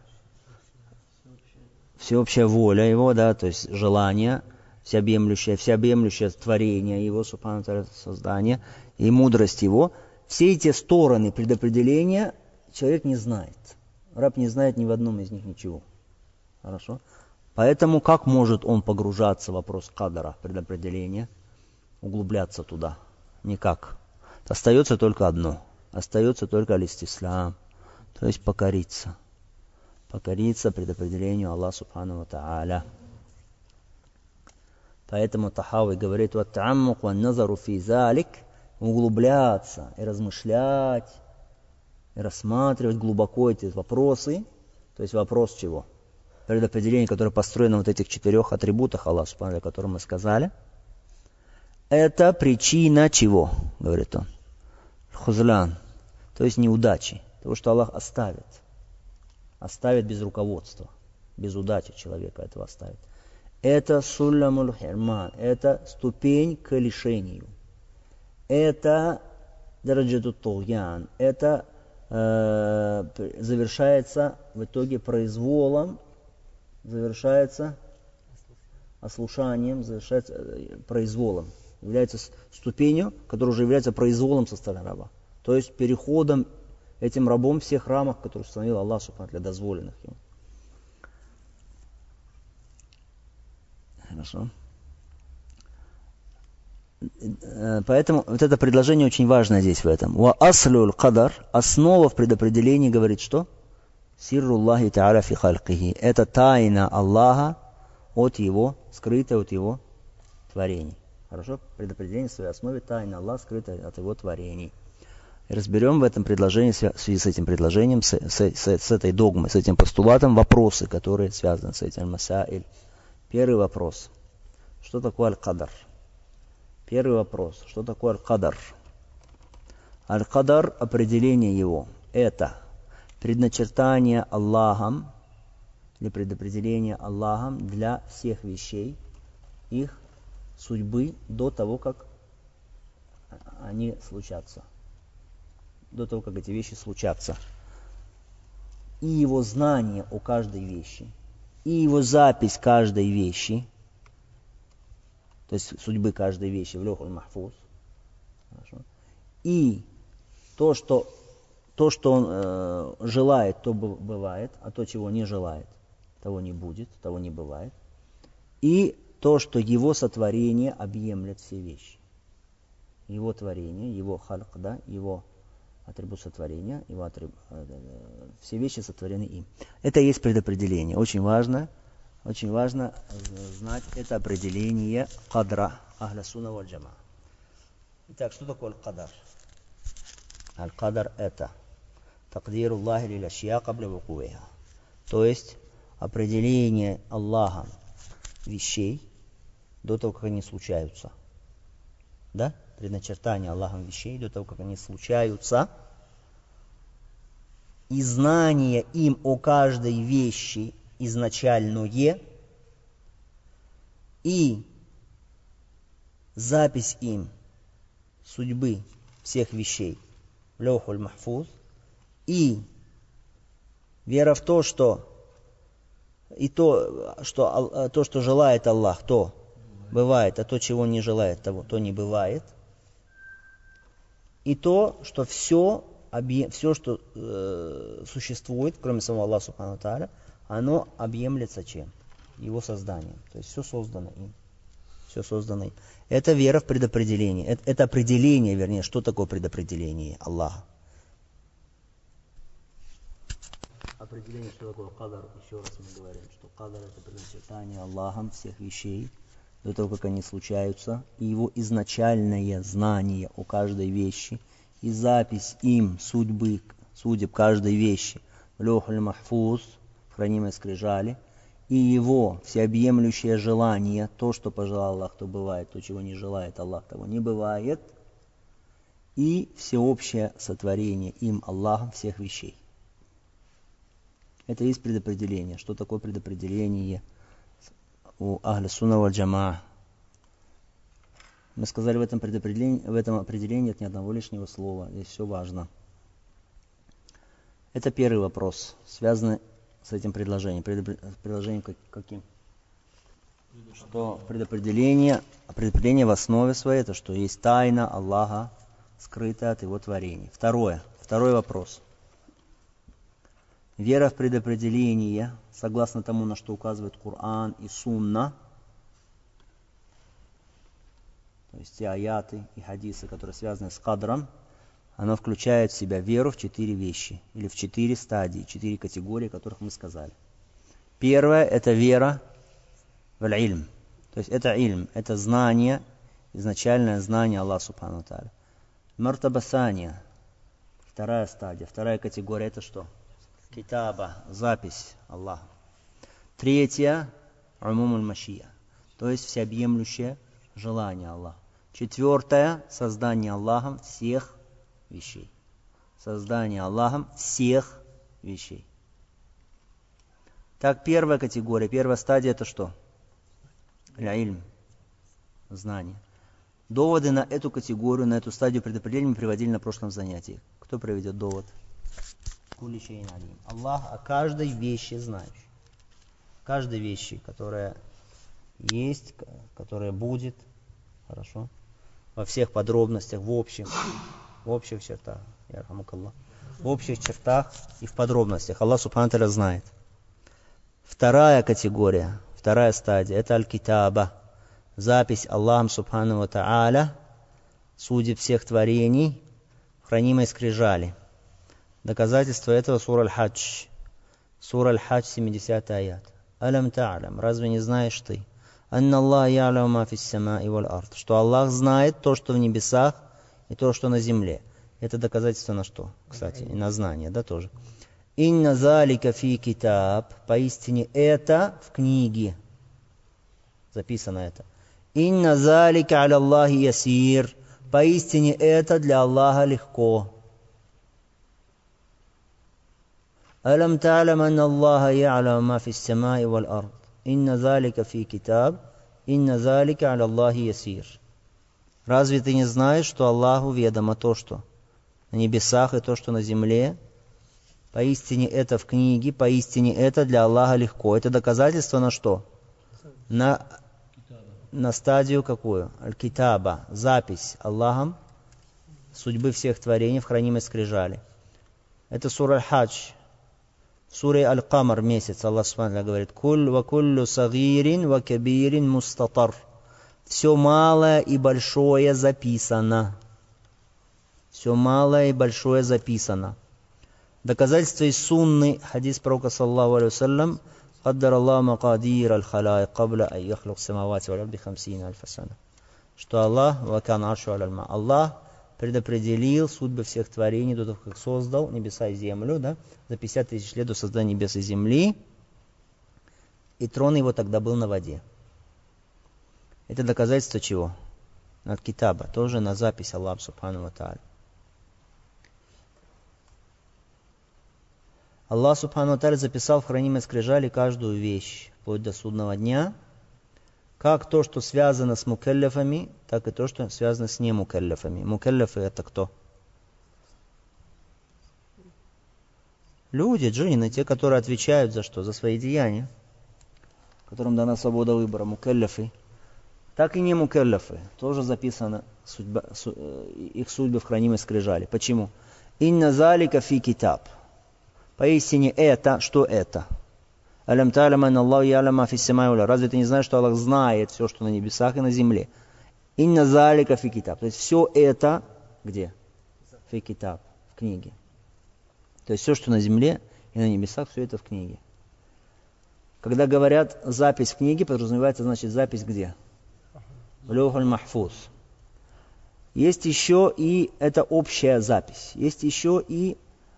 всеобщая воля его, да, то есть желание, всеобъемлющее творение его, субхану ва тааля, создание, и мудрость его. Все эти стороны предопределения человек не знает. Раб не знает ни в одном из них ничего. Хорошо? Поэтому как может он погружаться в вопрос кадара, предопределения, углубляться туда? Никак. Остается только одно. Остается только аль-истислам, То есть покориться. Покориться предопределению Аллаха Субхану ва Тааля. Поэтому Тахави говорит: «Ваттааммук ва назару фи залик», углубляться и размышлять, и рассматривать глубоко эти вопросы. То есть вопрос чего? Предопределение, которое построено на вот этих 4 атрибутах Аллаха Субхану, о которых мы сказали. Это причина чего, говорит он? Хузлян, то есть неудачи. Того, что Аллах оставит. Оставит без руководства, без удачи человека этого оставит. Это суллямуль хирман, это ступень к лишению. Это дараджатут тугьян, это завершается в итоге произволом, завершается ослушанием, завершается произволом. Является ступенью, которая уже является произволом со стороны раба. То есть переходом этим рабом всех рамок, которые установил Аллах Субхану для дозволенных ему. Хорошо. Поэтому вот это предложение очень важно здесь в этом. Ва аслюл кадар, основа в предопределении говорит что? Сирруллахи та'аля фи халькихи. Это тайна Аллаха от его, скрытая от его творений. Хорошо? Предопределение в своей основе тайна Аллаха, скрытая от его творений. И разберем в этом предложении, в связи с этим предложением, с этой догмой, с этим постулатом, вопросы, которые связаны с этим. Масаиль. Первый вопрос. Что такое аль-кадар? Первый вопрос. Что такое аль-кадар? Аль-кадар, определение его, это предначертание Аллахом, или предопределение Аллахом для всех вещей, их судьбы до того, как они случатся. До того, как эти вещи случатся. И его знание о каждой вещи, и его запись каждой вещи, то есть судьбы каждой вещи в лёхуль махфуз. И то, что он желает, то бывает, а то, чего не желает, того не будет, того не бывает. И то, что его сотворение объемлет все вещи. Его творение, его хальк, да, его атрибут сотворения, все вещи сотворены им. Это и есть предопределение. Очень важно знать это определение кадра ахля сунна валь джама. Итак, что такое аль-кадар? Аль-кадар это такдируллахи лил ашья кабля вукуиха. То есть определение Аллахом вещей до того, как они случаются. Да? Предначертание Аллахом вещей до того, как они случаются. И знание им о каждой вещи изначальное, и запись им судьбы всех вещей в лёхуль махфуз, и вера в то, что то, что желает Аллах, то бывает, а то, чего не желает, то не бывает. И то, что все, что существует, кроме самого Аллаха Субхану Тааля, оно объемлется чем? Его созданием. То есть все создано им. Все создано им. Это вера в предопределение. Это определение, вернее, что такое предопределение Аллаха. Определение, что такое кадар, еще раз мы говорим, что кадар это предначертание Аллахом всех вещей, до того, как они случаются, и его изначальное знание о каждой вещи, и запись им судеб каждой вещи в лёхуль махфуз, в хранимой скрижали, и его всеобъемлющее желание, то, что пожелал Аллах, то бывает, то, чего не желает Аллах, того не бывает, и всеобщее сотворение им Аллахом всех вещей. Это и есть предопределение. Что такое предопределение у ахля сунна валь джамаа? Мы сказали, в этом определении нет ни одного лишнего слова. Здесь все важно. Это первый вопрос, связанный с этим предложением. Предложением каким? Что предопределение в основе своей, это что есть тайна Аллаха, скрытая от его творений. Второй вопрос. Вера в предопределение, согласно тому, на что указывает Коран и Сунна, то есть те аяты и хадисы, которые связаны с кадром, оно включает в себя веру в 4 вещи, или в 4 стадии, 4 категории, о которых мы сказали. Первое – это вера в ильм. То есть это ильм, это знание, изначальное знание Аллаха Субхану ва Тааля. Мартаба сания, вторая стадия, вторая категория – это что? Китаба, запись Аллаха. Третья – умумуль машия, то есть всеобъемлющее желание Аллаха. Четвертое – создание Аллахом всех вещей. Создание Аллахом всех вещей. Так, первая категория, первая стадия – это что? Ильм, знание. Доводы на эту категорию, на эту стадию предопределения мы приводили на прошлом занятии. Кто приведет довод? Кулли шейин алим. Аллах о каждой вещи знающий. Каждой вещи, которая есть, которая будет, хорошо, во всех подробностях, в общих чертах. В общих чертах и в подробностях. Аллах Субхану ва Тааля знает. Вторая категория, вторая стадия, это аль-китаба. Запись Аллахом Субхану ва Тааля судеб всех творений в хранимой скрижали. Доказательство этого сура Аль-Хадж. Сура Аль-Хадж, 70 аят. Алям та'алям, разве не знаешь ты? Анна Аллах я'ляму ма фис сама'i валь ард. Что Аллах знает то, что в небесах, и то, что на земле. Это доказательство на что? Кстати, и на знание, да, тоже. Инна залика фи китаб. Поистине это в книге. Записано это. Инна залика аля Аллахи ясир. Поистине это для Аллаха легко. Алям та'алям анна Аллаха я'ляму ма фис сама'i валь ард. Инна залика фи китаб. Инна залика аля Аллахи ясир. Разве ты не знаешь, что Аллаху ведомо то, что на небесах и то, что на земле? Поистине это в книге, поистине это для Аллаха легко. Это доказательство на что? На стадию какую? Аль-Китаба, запись Аллахом судьбы всех творений в хранимой скрижали. Это сура Аль-Хадж. В суре Аль-Камар месяц Аллах Субхану говорит: «Куль ва куллю сагирин ва кабирин мустатар». Все малое и большое записано. Все малое и большое записано. Доказательство из сунны, хадис пророка саллаллаху алейхи вассалям: «Каддар Аллаху макадир аль-халаик кабля ан яхлук самавати валь арди 50 альфа сана». Что Аллах, ва кан аршу аля аль-ма, Аллах предопределил судьбы всех творений до того, как создал небеса и землю, да, за 50 тысяч лет до создания небес и земли, и трон его тогда был на воде. Это доказательство чего? Над китаба, тоже на запись Аллаха Субхану ва Тааля. Аллах Субхану ва Тааля записал в хранимой скрижали каждую вещь, вплоть до судного дня, как то, что связано с мукеллефами, так и то, что связано с немукеллефами. Мукеллефы это кто? Люди, джинны, те, которые отвечают за что? За свои деяния, которым дана свобода выбора, мукеллефы. Так и не мукеллефы. Тоже записана их судьбы в хранимой скрижали. Почему? Инна залика фи китаб. Поистине это, что это? Алям та'алям анна Аллаху я'ляму ма фис сама'i валь ард. Разве ты не знаешь, что Аллах знает все, что на небесах и на земле? Инна залика фи китаб. То есть все это где? Фи китаб, в книге. То есть все, что на земле и на небесах, все это в книге. Когда говорят запись в книге, подразумевается, значит, запись где? В лёхуль махфуз. Есть еще и, это общая запись, есть еще и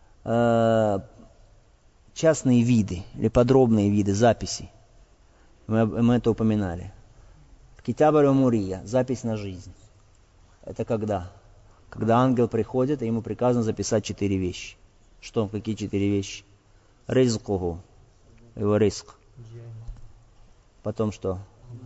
частные виды или подробные виды записей. Мы это упоминали. Китаб аль-Умурия, запись на жизнь. Это когда? Когда ангел приходит, и ему приказано записать 4 вещи. Что? Какие 4 вещи? Ризкуху, его риск. Потом что?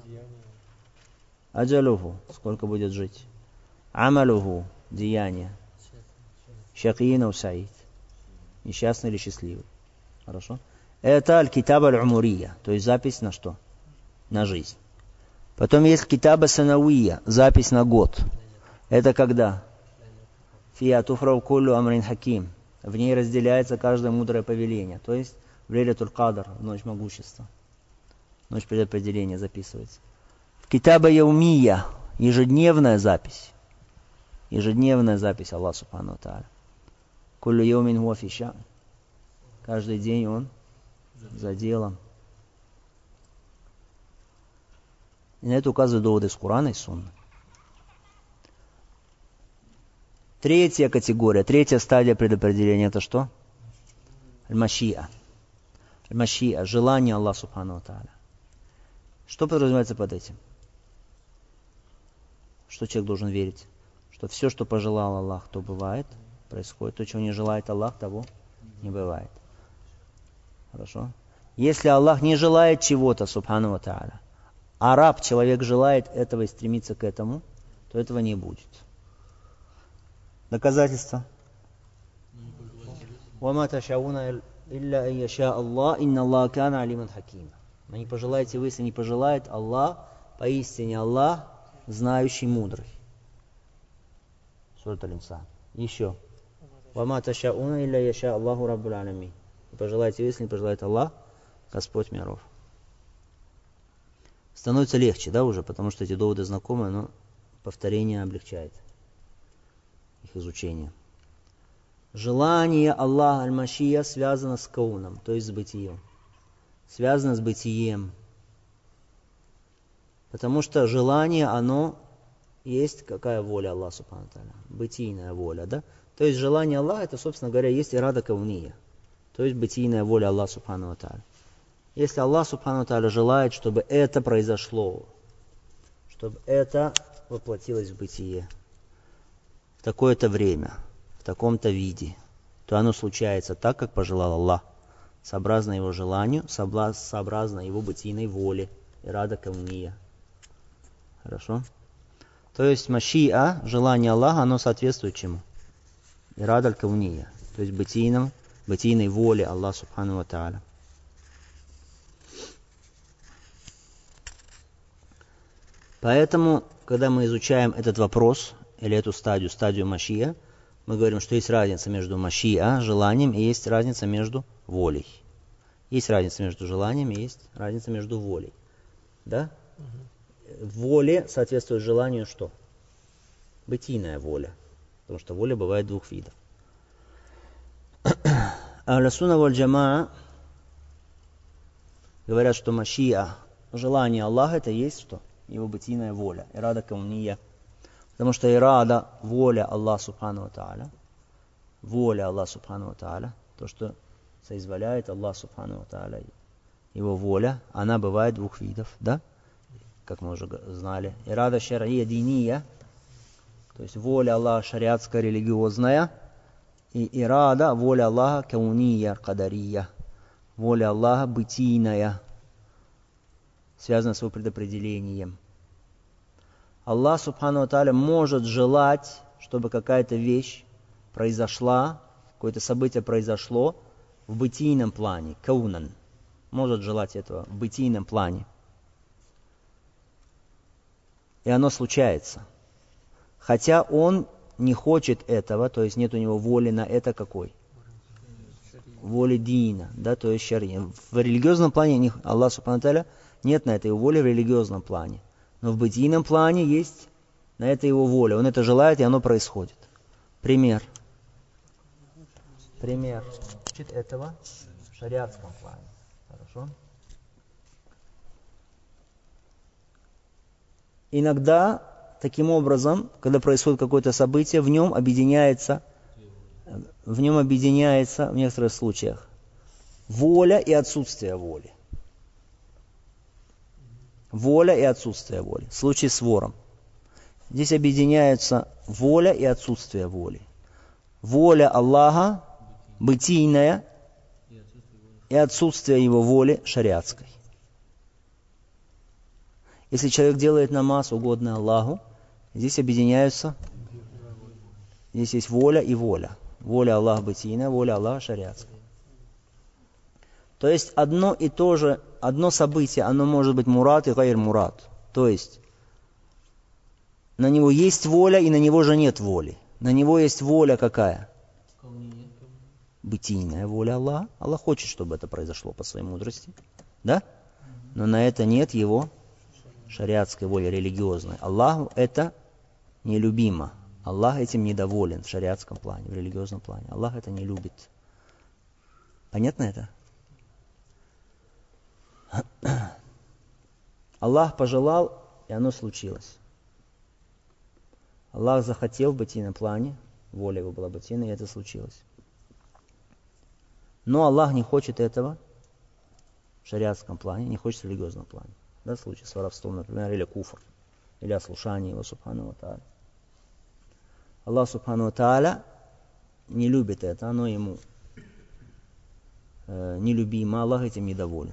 Аджалуху, сколько будет жить. Амалуху, деяние. Шакиина у саид, несчастный или счастливый. Хорошо? Это аль-китаба аль-умурия, то есть запись на что? На жизнь. Потом есть китаба санавия, запись на год. Это когда? Фия туфрау куллю амрин хаким. В ней разделяется каждое мудрое повеление. То есть в лейлятуль кадр, в ночь могущества. Ночь предопределения записывается. Китаба яумия, ежедневная запись. ежедневная запись Аллаха Субхану ва Тааля. Куллю йомин хуа фи ша'н. Каждый день он за делом. И на это указывают доводы из Корана и Сунны. Третья категория, третья стадия предопределения, это что? Аль-Машиа. Аль-Машиа, желание Аллаха Субхану ва Тааля. Что подразумевается под этим? Что человек должен верить? Что все, что пожелал Аллах, то бывает, происходит. То, чего не желает Аллах, того не бывает. Хорошо? Если Аллах не желает чего-то, Субхану ва Тааля, а раб, человек желает этого и стремится к этому, то этого не будет. Доказательство. وَمَا تَشَاءُونَ إِلَّا أَن يَشَاءَ اللَّهُ إِنَّ اللَّهَ كَانَ عَلِيمًا حَكِيمًا. Но не пожелаете вы, если не пожелает Аллах, поистине Аллах, знающий, мудрый. Сура Аль-Инсан. Еще. وَمَا تَشَاءُونَ إِلَّا يَشَاءَ اللَّهُ رَبُّ الْعَالَمِينَ. Не пожелаете вы, если не пожелает Аллах, Господь миров. Становится легче, да, уже, потому что эти доводы знакомы, но повторение облегчает их изучение. Желание Аллаха Аль-Машия связано с кауном, то есть с бытием. Связано с бытием. Потому что желание, оно есть какая воля Аллаха Субхану ва Тааля? Бытийная воля, да? То есть желание Аллаха, это, собственно говоря, есть ирада кауния. То есть бытийная воля Аллаха Субхану ва Тааля. Если Аллах Субхану ва Тааля желает, чтобы это произошло, чтобы это воплотилось в бытие, в такое-то время, в таком-то виде, то оно случается так, как пожелал Аллах, сообразно его желанию, сообразно его бытийной воле, ирада кауния. Хорошо? То есть машиа, желание Аллаха, оно соответствует чему? Ирада аль-кауния, то есть бытийной воле Аллаха Субхану ва Тааля. Поэтому, когда мы изучаем этот вопрос, или эту стадию машия, мы говорим, что есть разница между машия, желанием, и есть разница между волей. Есть разница между желанием, и есть разница между волей. Да? Воле соответствует желанию что? Бытийная воля. Потому что воля бывает двух видов. Ахлю сунна валь джамаа говорят, что машия, желание Аллаха, это есть что? Его бытийная воля. Ирада кауния. Потому что ирада, воля Аллаха Субхану ва Тааля, воля Аллаха Субхану ва Тааля, то, что соизволяет Аллах Субхану ва Тааля, его воля, она бывает двух видов, да? Как мы уже знали. Ирада шар'ия диния, то есть воля Аллаха шариатская, религиозная, и ирада, воля Аллаха кауния, кадария, воля Аллаха бытийная, связанная с его предопределением. Аллах Субхану ва Тааля может желать, чтобы какая-то вещь произошла, какое-то событие произошло в бытийном плане, каунан. Может желать этого в бытийном плане. И оно случается. Хотя он не хочет этого, то есть нет у него воли на это какой? Воли дина, да, то есть шария. В религиозном плане Аллах Субхану ва Тааля нет на этой воли в религиозном плане. Но в бытийном плане есть на это его воля. Он это желает, и оно происходит. Пример этого в шариатском плане. Хорошо? Иногда, таким образом, когда происходит какое-то событие, в нем объединяется в некоторых случаях воля и отсутствие воли. Воля и отсутствие воли. В случае с вором. Здесь объединяются воля и отсутствие воли. Воля Аллаха бытийная и отсутствие его воли шариатской. Если человек делает намаз, угодный Аллаху, здесь объединяются, здесь есть воля и воля. Воля Аллаха бытийная, воля Аллаха шариатская. То есть одно и то же, одно событие, оно может быть мурад и гайр мурад. То есть на него есть воля, и на него же нет воли. На него есть воля какая? Бытийная воля Аллаха. Аллах хочет, чтобы это произошло по своей мудрости. Да? Но на это нет его шариатской воли, религиозной. Аллаху это нелюбимо. Аллах этим недоволен в шариатском плане, в религиозном плане. Аллах это не любит. Понятно это? Аллах пожелал, и оно случилось. Аллах захотел в бытийном плане, воля его была бытийной, и это случилось. Но Аллах не хочет этого в шариатском плане, не хочет в религиозном плане. Да, в случае с воровством, например, или куфр, или ослушание его, субхану ва тааля. Аллах, субхану ва тааля, не любит это, оно ему нелюбимо, Аллах этим недоволен.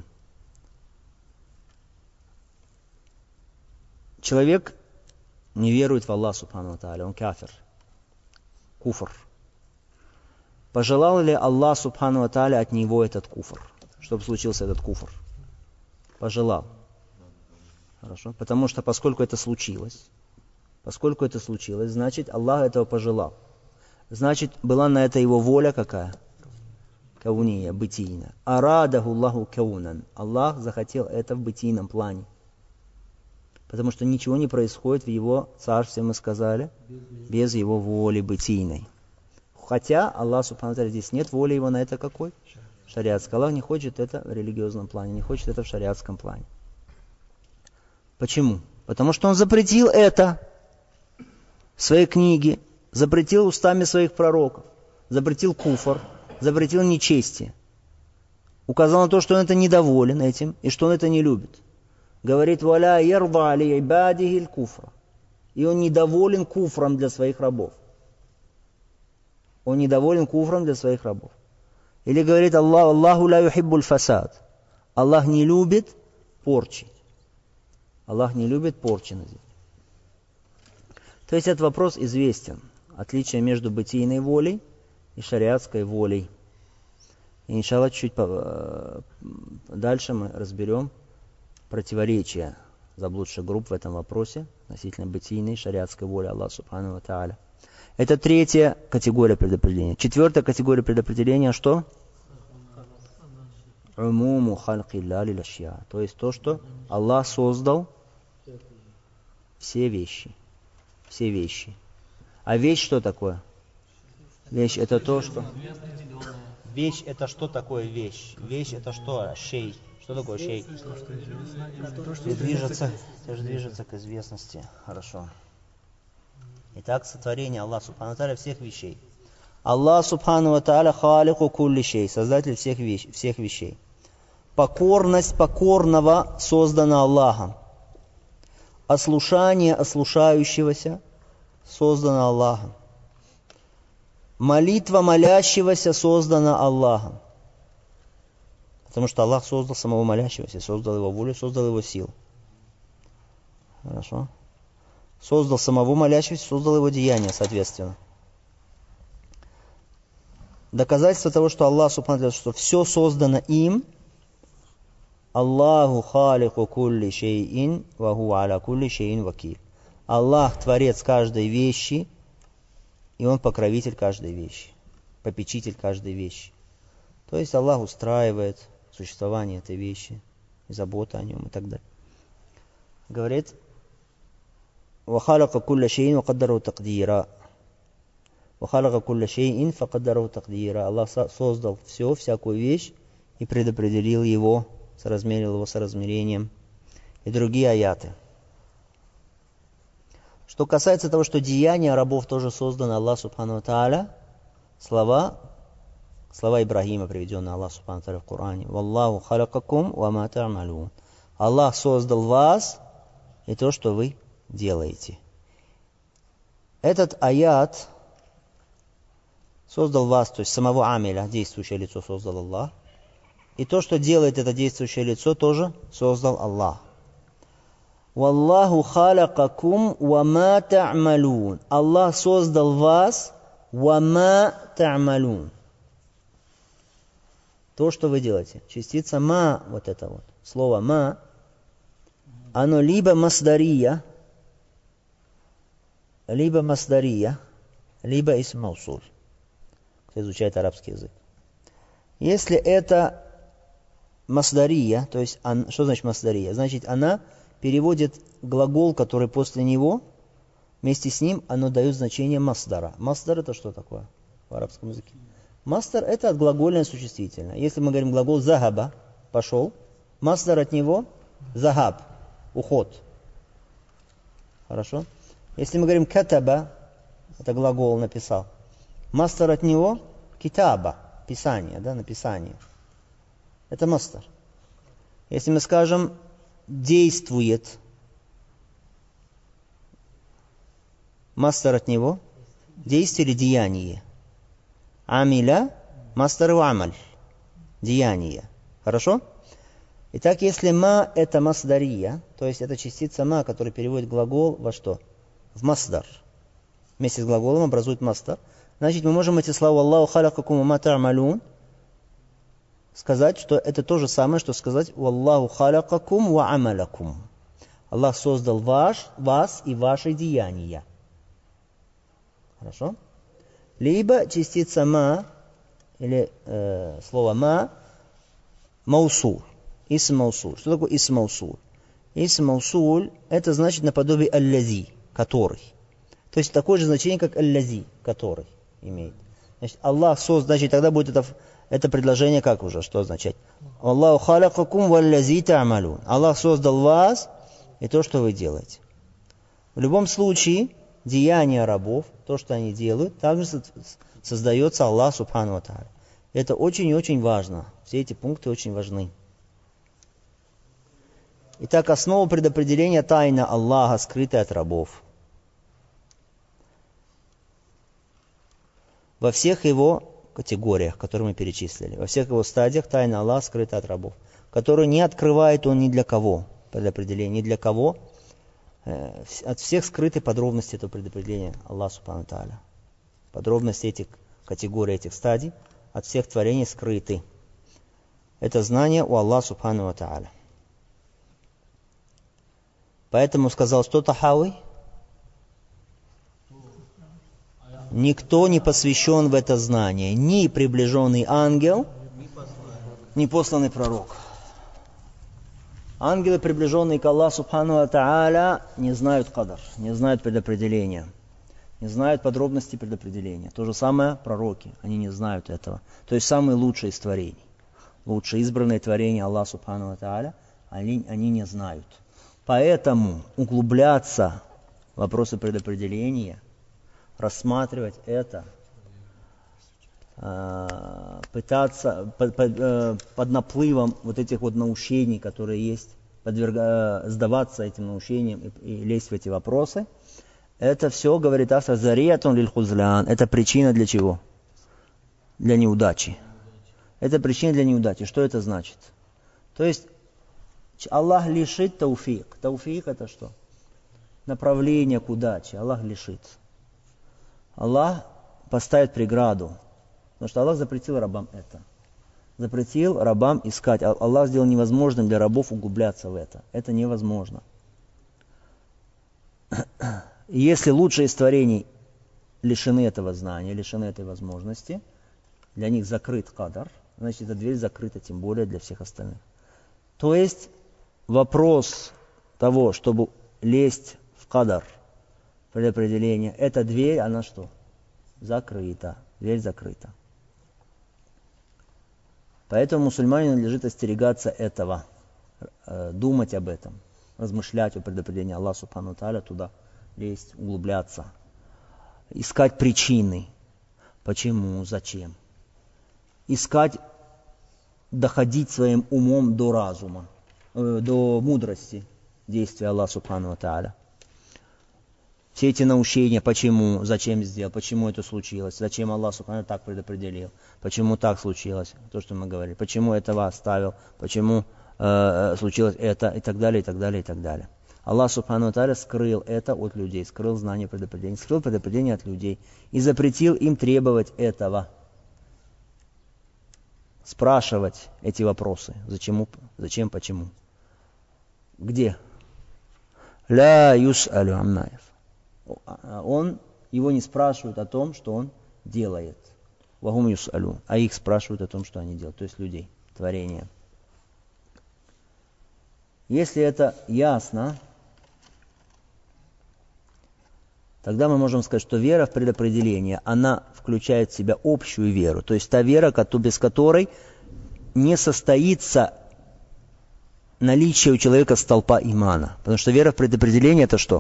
Человек не верует в Аллах, субхану ва тааля, он кафир, куфр. Пожелал ли Аллах, субхану ва тааля, от него этот куфр, чтобы случился этот куфр? Пожелал. Хорошо? Потому что поскольку это случилось, значит Аллах этого пожелал. Значит, была на это его воля какая? Кауния, бытийная. Арадаху Аллаху каунан. Аллах захотел это в бытийном плане. Потому что ничего не происходит в его царстве, мы сказали, без его воли бытийной. Хотя Аллах, субхану ва тааля, здесь нет воли его на это какой? Шариатской. Аллах не хочет это в религиозном плане, не хочет это в шариатском плане. Почему? Потому что он запретил это в своей книге, запретил устами своих пророков, запретил куфр, запретил нечестие. Указал на то, что он это недоволен этим и что он это не любит. Говорит, валя ярда али ибадихи куфра. И он недоволен куфром для своих рабов. Он недоволен куфром для своих рабов. Или говорит Аллаху ла юхиббуль фасад. Аллах не любит порчи. Аллах не любит порчи на земле. То есть этот вопрос известен. Отличие между бытийной волей и шариатской волей. И иншаллах чуть дальше мы разберем противоречия заблудших групп в этом вопросе относительно бытийной и шариатской воли Аллаха субхану ва тааля. Это третья категория предопределения. Четвертая категория предопределения что? Умуму халки ля лиль ашья. То есть то, что Аллах создал все вещи. Все вещи. А вещь что такое? Вещь это то, что... Вещь это что такое вещь? Вещь это что? Шей. Что такое шей? Движется к известности. Хорошо. Итак, сотворение Аллаха субхану ва тааля всех вещей. Аллах субхану ва тааля халику кулли шей, создатель всех вещей. Покорность покорного создана Аллахом. Ослушание ослушающегося создано Аллахом. Молитва молящегося создана Аллахом. Потому что Аллах создал самого молящегося, создал его волю, создал его силу. Хорошо? Создал самого молящегося, создал его деяния, соответственно. Доказательство того, что Аллах субхану ва тааля, что все создано им, Аллаху халику кулли шейин, ва хуа аля кулли шейин вакиль. Аллах творец каждой вещи, и Он покровитель каждой вещи, попечитель каждой вещи. То есть Аллах устраивает существование этой вещи, забота о нем и так далее. Говорит, وَخَلَقَ كُلَّ شَيْءٍ وَقَدَّرَهُ تَقْدِيرًا وَخَلَقَ كُلَّ شَيْءٍ فَقَدَّرَهُ تَقْدِيرًا. Аллах создал все, всякую вещь, и предопределил его, соразмерил его соразмерением. И другие аяты. Что касается того, что деяния рабов тоже созданы Аллах субхану ва тааля, слова Ибрагима, приведенные Аллах субхану ва тааля в Коране. «Валлаху халакакум ва ма та'малун». Аллах создал вас и то, что вы делаете. Этот аят создал вас, то есть самого амиля, действующее лицо создал Аллах. И то, что делает это действующее лицо, тоже создал Аллах. «Валлаху халакакум ва ма та'малун». Аллах создал вас ва ма та'малун. То, что вы делаете. Частица ма, вот это вот. Слово ма, оно либо масдария, либо исм маусуль, кто изучает арабский язык. Если это масдария, то есть, что значит масдария? Значит, она переводит глагол, который после него, вместе с ним оно дает значение масдара. Масдар это что такое в арабском языке? Масдар это отглагольное существительное. Если мы говорим глагол захаба, пошел, масдар от него захаб, уход. Хорошо? Если мы говорим катаба, это глагол написал, масдар от него китаба, писание, да, написание. Это масдар. Если мы скажем действует, масдар от него действие или деяние. Амиля, масдар у амаль, деяние. Хорошо? Итак, если ма это масдария, то есть это частица ма, которая переводит глагол во что? В масдар. Вместе с глаголом образует масдар. Значит, мы можем эти слова «Аллаху халякакум ма та'малун» сказать, что это то же самое, что сказать «Аллаху халякакум ва амалакум». Аллах создал вас и ваши деяния. Хорошо? Либо частица ма, или слово ма, маусул. Исм маусул. Что такое исм маусул? Исм маусул это значит наподобие аллази, который. То есть такое же значение, как аллази, который имеет. Значит, Аллах создал, значит, тогда будет это предложение как уже, что означает? Аллаху халякакум валлази та'малун. Аллах создал вас и то, что вы делаете. В любом случае, деяния рабов, то, что они делают, также создается Аллах субхану ва тааля. Это очень и очень важно. Все эти пункты очень важны. Итак, основа предопределения тайна Аллаха, скрытая от рабов. Во всех его категориях, которые мы перечислили, во всех его стадиях тайна Аллаха скрыта от рабов, которую не открывает он ни для кого, предопределение, ни для кого, от всех скрыты подробности этого предопределения Аллаха субхану тааля. Подробности этих категорий, этих стадий от всех творений скрыты. Это знание у Аллаха субхану тааля. Поэтому сказал, что Тахави? Никто не посвящен в это знание. Ни приближенный ангел, ни посланный пророк. Ангелы, приближенные к Аллаху субхану тааля, не знают кадар, не знают предопределения, не знают подробности предопределения. То же самое пророки, они не знают этого. То есть самые лучшие из творений, лучшие избранные творения Аллаха субхану тааля, они не знают. Поэтому углубляться в вопросы предопределения, рассматривать это, пытаться под наплывом вот этих вот наущений, которые есть, сдаваться этим наущениям и лезть в эти вопросы, это все, говорит автор, зариятун лиль хузлян. Это причина для чего? Для неудачи. Это причина для неудачи. Что это значит? То есть Аллах лишит тауфик. Тауфик это что? Направление к удаче. Аллах лишит. Аллах поставит преграду. Потому что Аллах запретил рабам это. Запретил рабам искать. Аллах сделал невозможным для рабов углубляться в это. Это невозможно. И если лучшие из творений лишены этого знания, лишены этой возможности, для них закрыт кадар, значит эта дверь закрыта, тем более для всех остальных. То есть вопрос того, чтобы лезть в кадар, предопределение, эта дверь, она что? Закрыта. Дверь закрыта. Поэтому мусульманину надлежит остерегаться этого, думать об этом, размышлять о предопределении Аллаха субхану тааля, туда лезть, углубляться, искать причины, почему, зачем. Искать, доходить своим умом до разума, до мудрости действия Аллаха субхану тааля. Все эти наущения, почему, зачем сделал, почему это случилось, зачем Аллах субхану так предопределил, почему так случилось, то, что мы говорили, почему этого оставил, почему случилось это, и так далее, и так далее, и так далее. Аллах субхану тааля скрыл это от людей, скрыл знание предопределения, скрыл предопределение от людей и запретил им требовать этого, спрашивать эти вопросы, зачем, почему. Где? Ля юс'алю амма. Его не спрашивают о том, что он делает. Вахум юс'алю. А их спрашивают о том, что они делают. То есть людей, творения. Если это ясно, тогда мы можем сказать, что вера в предопределение, она включает в себя общую веру. То есть та вера, без которой не состоится наличие у человека столпа имана. Потому что вера в предопределение это что?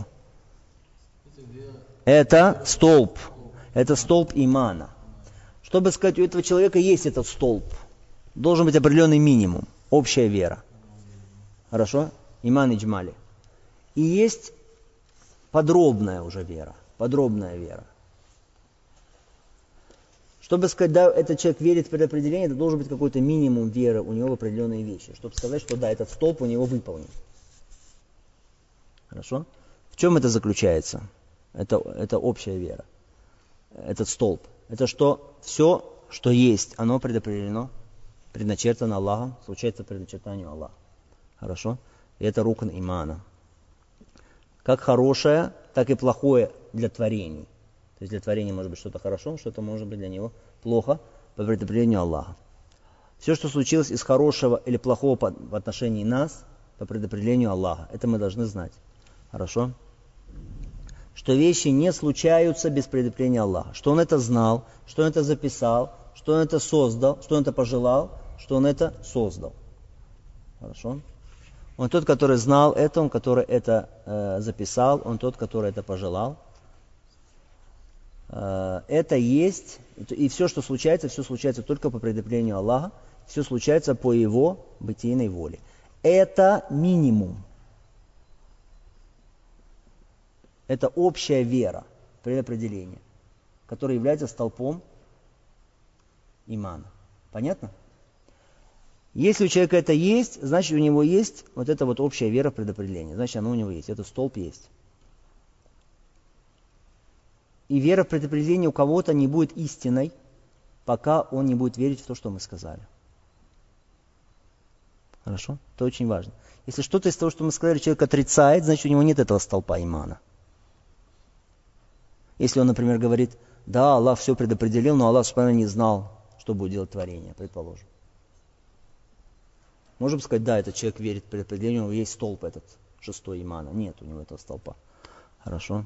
Это столб. Это столб имана. Чтобы сказать, у этого человека есть этот столб, должен быть определенный минимум. Общая вера. Хорошо? Иман иджмали. И есть подробная уже вера. Подробная вера. Чтобы сказать, да, этот человек верит в предопределение, это должен быть какой-то минимум веры у него в определенные вещи. Чтобы сказать, что да, этот столб у него выполнен. Хорошо? В чем это заключается? Это общая вера. Этот столб. Это что все, что есть, оно предопределено, предначертано Аллахом, случается по предначертанию Аллаха. Хорошо? И это рукн имана. Как хорошее, так и плохое для творений. То есть для творения может быть что-то хорошо, что-то может быть для него плохо по предопределению Аллаха. Все, что случилось из хорошего или плохого в отношении нас, по предопределению Аллаха, это мы должны знать. Хорошо? Что вещи не случаются без предопределения Аллаха. Что Он это знал, что Он это записал, что Он это создал, что Он это пожелал, что Он это создал. Хорошо? Он тот, который знал это, Он, который это записал, Он тот, который это пожелал. Это есть, и все, что случается, все случается только по предопределению Аллаха, все случается по Его бытийной воле. Это минимум. Это общая вера, предопределение, которое является столпом имана. Понятно? Если у человека это есть, значит у него есть вот эта вот общая вера в предопределение. Значит оно у него есть, этот столб есть. И вера в предопределение у кого-то не будет истинной, пока он не будет верить в то, что мы сказали. Хорошо? Это очень важно. Если что-то из того, что мы сказали, человек отрицает, значит у него нет этого столпа имана. Если он, например, говорит, да, Аллах все предопределил, но Аллах субхану не знал, что будет делать творение, предположим. Можем сказать, да, этот человек верит в предопределение, у него есть столб этот, шестой имана. Нет у него этого столпа. Хорошо?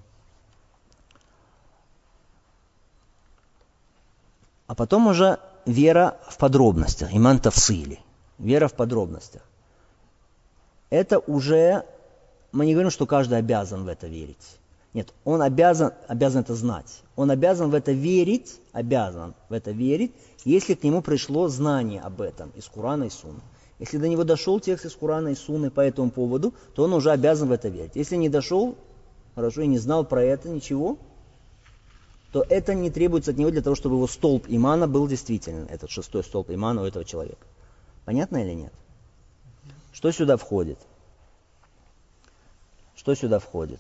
А потом уже вера в подробностях, иман тафсили, вера в подробностях. Это уже, мы не говорим, что каждый обязан в это верить. Нет, он обязан это знать. Он обязан в это верить, если к нему пришло знание об этом из Корана и Сунны. Если до него дошел текст из Корана и Сунны по этому поводу, то он уже обязан в это верить. Если не дошел, хорошо, и не знал про это ничего, то это не требуется от него для того, чтобы его столб имана был действительно, этот шестой столб имана у этого человека. Понятно или нет? Что сюда входит? Что сюда входит?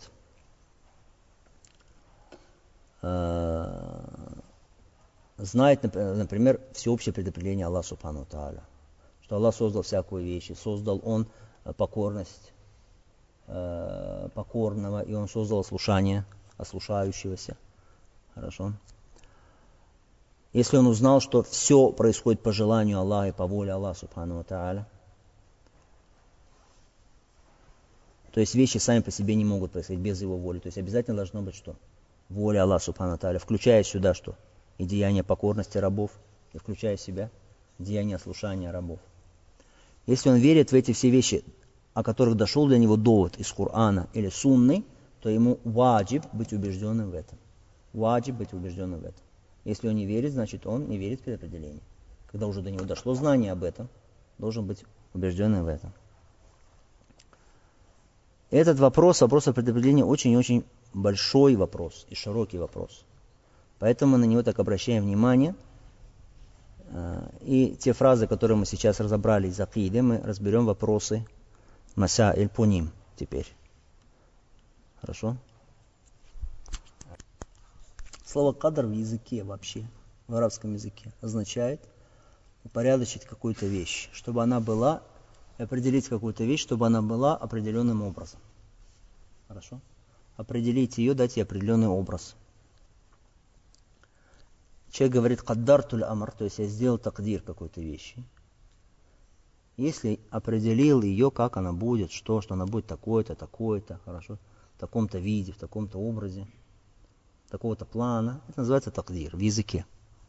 Знает, например, всеобщее предопределение Аллаха Субхану Тааля, что Аллах создал всякую вещь, создал Он покорность покорного, и Он создал ослушание ослушающегося. Хорошо? Если он узнал, что все происходит по желанию Аллаха и по воле Аллаха Субхану Тааля, то есть вещи сами по себе не могут происходить без его воли. То есть обязательно должно быть что? Воля Аллаха Субхану Тааля, включая сюда что? И деяние покорности рабов, и включая в себя деяние ослушания рабов. Если он верит в эти все вещи, о которых дошел для него довод из Корана или Сунны, то ему ваджиб быть убежденным в этом. Ваджиб быть убежденным в этом. Если он не верит, значит он не верит в предопределение. Когда уже до него дошло знание об этом, должен быть убежденным в этом. Этот вопрос о предопределении очень-очень большой вопрос и широкий вопрос. Поэтому мы на него так обращаем внимание. И те фразы, которые мы сейчас разобрали из акиды, мы разберем вопросы масаиль по ним теперь. Хорошо? Слово кадр в языке вообще, в арабском языке, означает упорядочить какую-то вещь, чтобы она была, определить какую-то вещь, чтобы она была определенным образом. Хорошо? Определить ее, дать ей определенный образ. Человек говорит «каддартуль амар», то есть я сделал такдир какой-то вещи. Если определил ее, как она будет, что она будет такое-то, такое-то, хорошо, в таком-то виде, в таком-то образе, такого-то плана. Это называется такдир в языке.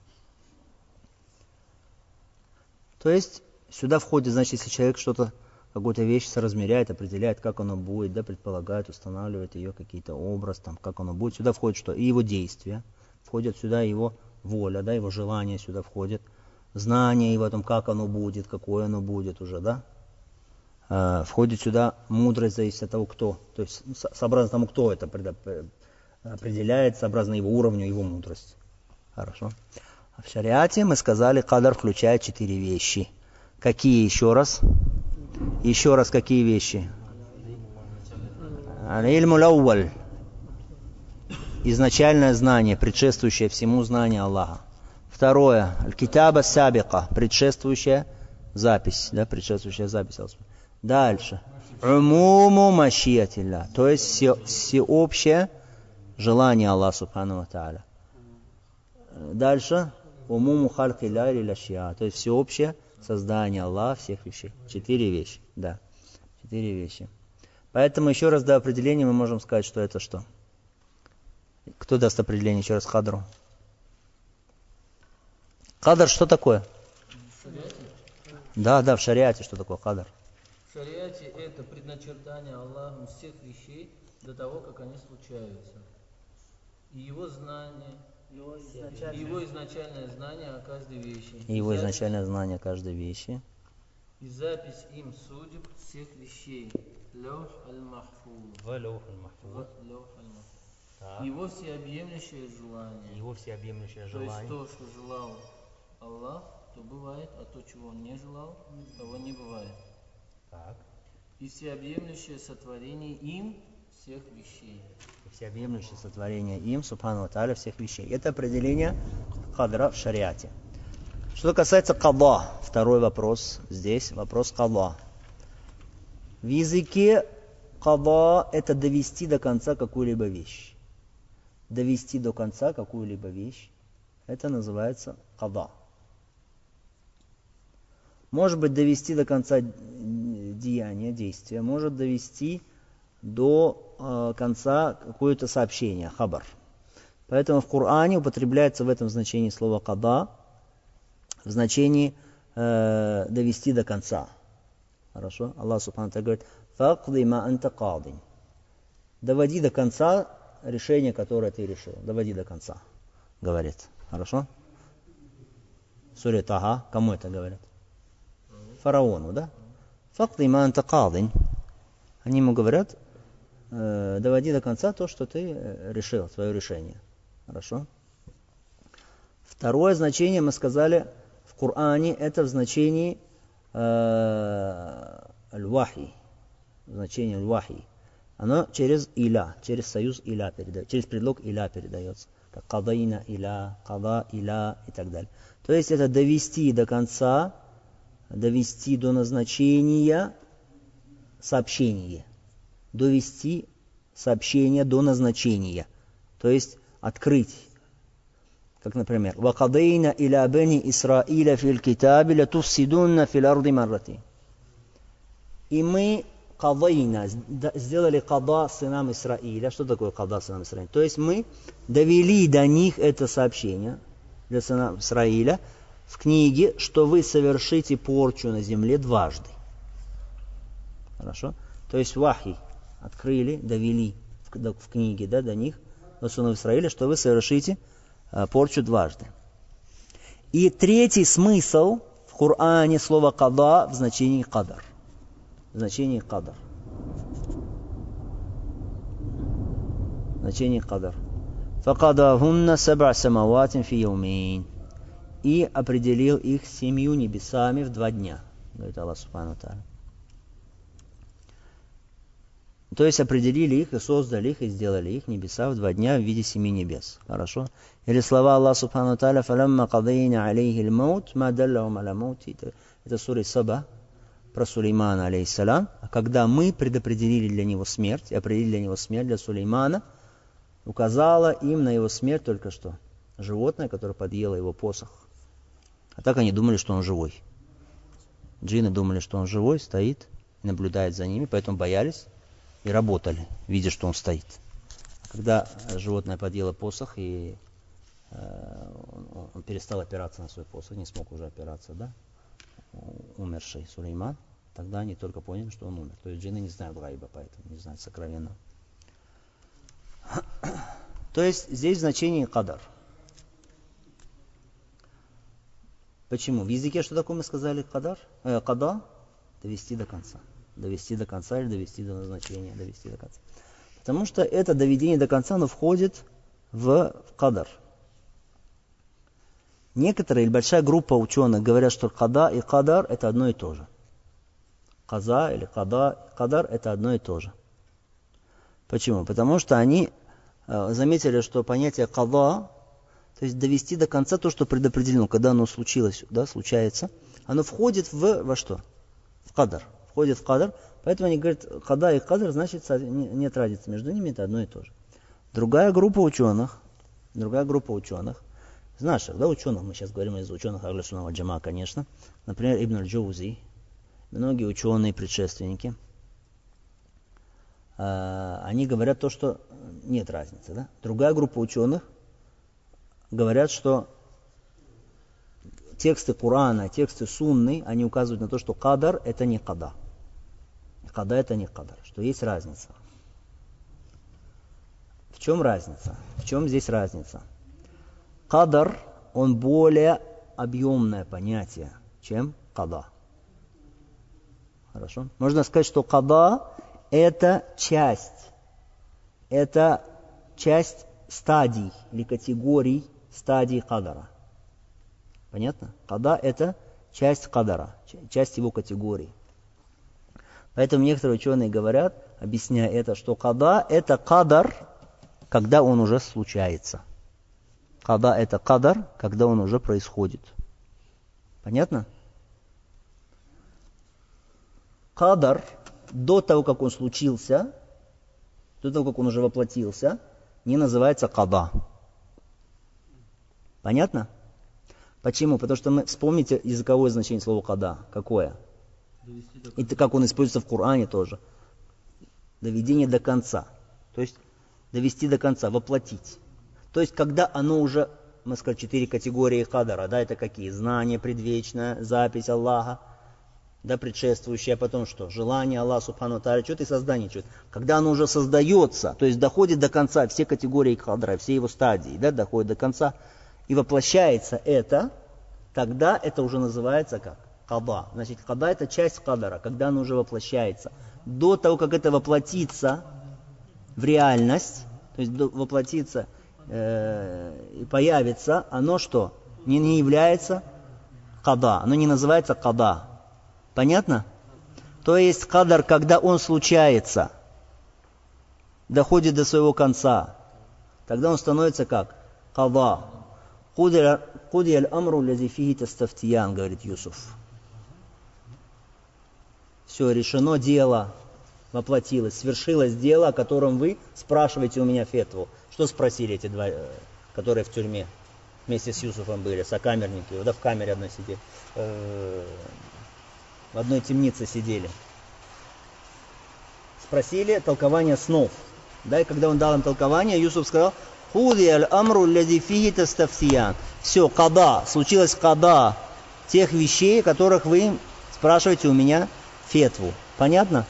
То есть сюда входит, значит, если человек что-то, какую-то вещь соразмеряет, определяет, как оно будет, да, предполагает, устанавливает ее какие-то образ, там, как оно будет. Сюда входит что? И его действия, входит сюда его воля, да, его желание сюда входит, знание его о том, как оно будет, какое оно будет уже, да. Входит сюда мудрость, зависит от того, кто. То есть сообразно тому, кто это определяет, сообразно его уровню, его мудрость. Хорошо. А в шариате мы сказали, кадар включает 4 вещи. Какие еще раз? Еще раз какие вещи? Аль-Ильму лауаль. Изначальное знание, предшествующее всему знанию Аллаха. Второе. Аль-Китаба сабика. Предшествующая запись. Да, предшествующая запись. Дальше. Умуму машиятилля. То есть всеобщее желание Аллаха субхану ва тааля. Дальше. Умуму халькилля или ляшья. То есть всеобщее создание Аллаха всех вещей. 4 вещи. Да. 4 вещи. Поэтому еще раз до определения мы можем сказать, что это что? Кто даст определение еще раз кадру? Кадр что такое? Да, в шариате что такое кадр? В шариате это предначертание Аллахом всех вещей до того, как они случаются. И его знание, его изначальное знание о каждой вещи. Его изначальное знание о каждой вещи. И запись им судеб всех вещей. Лёх аль-Махфуз. Лёх аль-Махфуз. Его всеобъемлющее желание. Его всеобъемлющее желание. То есть то, что желал Аллах, то бывает, а то, чего он не желал, того не бывает. Так. И всеобъемлющее сотворение им всех вещей. Всеобъемлющее сотворение им, субхану ва тааля, всех вещей. Это определение кадра в шариате. Что касается када, второй вопрос здесь, вопрос када. В языке када это довести до конца какую-либо вещь. Довести до конца какую-либо вещь, это называется када. Может быть довести до конца деяния, действия, может довести до конца какое-то сообщение, хабар. Поэтому в Коране употребляется в этом значении слово када, в значении довести до конца. Хорошо? Аллах субхану ва тааля говорит: «Факди ма анта кадин». Доводи до конца решение, которое ты решил. Доводи до конца, говорит. Хорошо? Суре Таха, кому это говорят? Фараону, да? «Факди ма анта кадин». Они ему говорят: доводи до конца то, что ты решил, свое решение. Хорошо? Второе значение мы сказали в Коране, это в значении аль-вахи. Значение аль-вахи. Оно через иля, через союз иля передается, через предлог иля передается. Как кадайна иля, када иля и так далее. То есть это довести до конца, довести до назначения сообщение. Довести сообщение до назначения. То есть открыть. Как, например, وَقَضَيْنَا إِلَى بَنِي إِسْرَائِيلَ فِي الْكِتَابِ لَتُفْسِدُنَّ فِي الْأَرْضِ مَرَّتَيْنِ. И мы قَضَيْنَا, сделали када сынам Исраиля. Что такое када сынам Исраиля? То есть мы довели до них это сообщение для сынам Исраиля в книге, что вы совершите порчу на земле дважды. Хорошо? То есть вахи открыли, довели в книге, да, до них, до сынов Исраиля, что вы совершите порчу дважды. И третий смысл в Коране слова када в значении кадар. В значении кадар. В значении кадар. فَقَضَاهُنَّ سَبْعَ سَمَوَاتٍ فِي يَوْمَيْنِ. И определил их 7 небесами в 2 дня. Говорит Аллах субхану ва тааля. То есть определили их и создали их и сделали их небеса в 2 дня в виде 7 небес. Хорошо? Или слова Аллаха субхану ва тааля: «Фалямма кадайна алейхи л-маут, ма даллахум аля маути». Это сура Саба про Сулеймана алейхиссалям. А когда мы предопределили для него смерть, и определили для него смерть для Сулеймана, указала им на его смерть только что животное, которое подъело его посох. А так они думали, что он живой. Джинны думали, что он живой, стоит и наблюдает за ними, поэтому боялись и работали, видя, что он стоит. Когда животное подъело посох, и он перестал опираться на свой посох, не смог уже опираться, да? Умерший Сулейман, тогда они только поняли, что он умер. То есть джинны не знают гайба, поэтому не знают сокровенно. То есть здесь значение кадар. Почему? В языке что такое мы сказали кадар? Када? Довести до конца. Довести до конца или довести до назначения, довести до конца. Потому что это доведение до конца, оно входит в кадар. Некоторые или большая группа ученых говорят, что када и кадар это одно и то же. Каза или кадар это одно и то же. Почему? Потому что они заметили, что понятие када, то есть довести до конца то, что предопределено, когда оно случилось, да, случается, оно входит во что? В кадар. Входит в кадар. Поэтому они говорят, када и кадар, значит, нет разницы между ними, это одно и то же. Другая группа ученых, из наших, да, ученых, мы сейчас говорим из ученых Ахлю Сунна валь Джамаа, конечно, например, Ибн аль-Джаузи, многие ученые, предшественники, они говорят то, что нет разницы. Да? Другая группа ученых говорят, что тексты Корана, тексты Сунны, они указывают на то, что кадар это не када. Када это не кадар, что есть разница. В чем разница? В чем здесь разница? Кадар, он более объемное понятие, чем када. Хорошо? Можно сказать, что када это часть стадий или категорий стадий кадара. Понятно? Када это часть кадара, часть его категорий. Поэтому некоторые ученые говорят, объясняя это, что када это кадар, когда он уже случается. Када это кадар, когда он уже происходит. Понятно? Кадар до того, как он случился, до того, как он уже воплотился, не называется када. Понятно? Почему? Потому что вспомните языковое значение слова када. Какое? И как он используется в Коране тоже. Доведение до конца. То есть довести до конца, воплотить. То есть когда оно уже, мы сказали, 4 категории кадара, да, это какие? Знание предвечное, запись Аллаха, да, предшествующее, а потом что? Желание Аллаха Субхану Тааля, что-то и создание чего-то. Когда оно уже создается, то есть доходит до конца, все категории кадара, все его стадии, да, доходит до конца, и воплощается это, тогда это уже называется как? Када. Значит, када это часть кадара, когда оно уже воплощается. До того, как это воплотится в реальность, то есть воплотится и появится, оно что? Не является када, оно не называется када. Понятно? То есть кадар, когда он случается, доходит до своего конца, тогда он становится как? Када. Куди аль-амру лязи фихи тастафтиян, говорит Юсуф. Все, решено дело, воплотилось, свершилось дело, о котором вы спрашиваете у меня фетву. Что спросили эти два, которые в тюрьме вместе с Юсуфом были, сокамерники, да, в камере одной сидели, в одной темнице сидели. Спросили толкование снов. Да, и когда он дал им толкование, Юсуф сказал, «Худи аль-амру лязи фихи тастафтиян». Все, када, случилось када тех вещей, о которых вы спрашиваете у меня фетву. Понятно?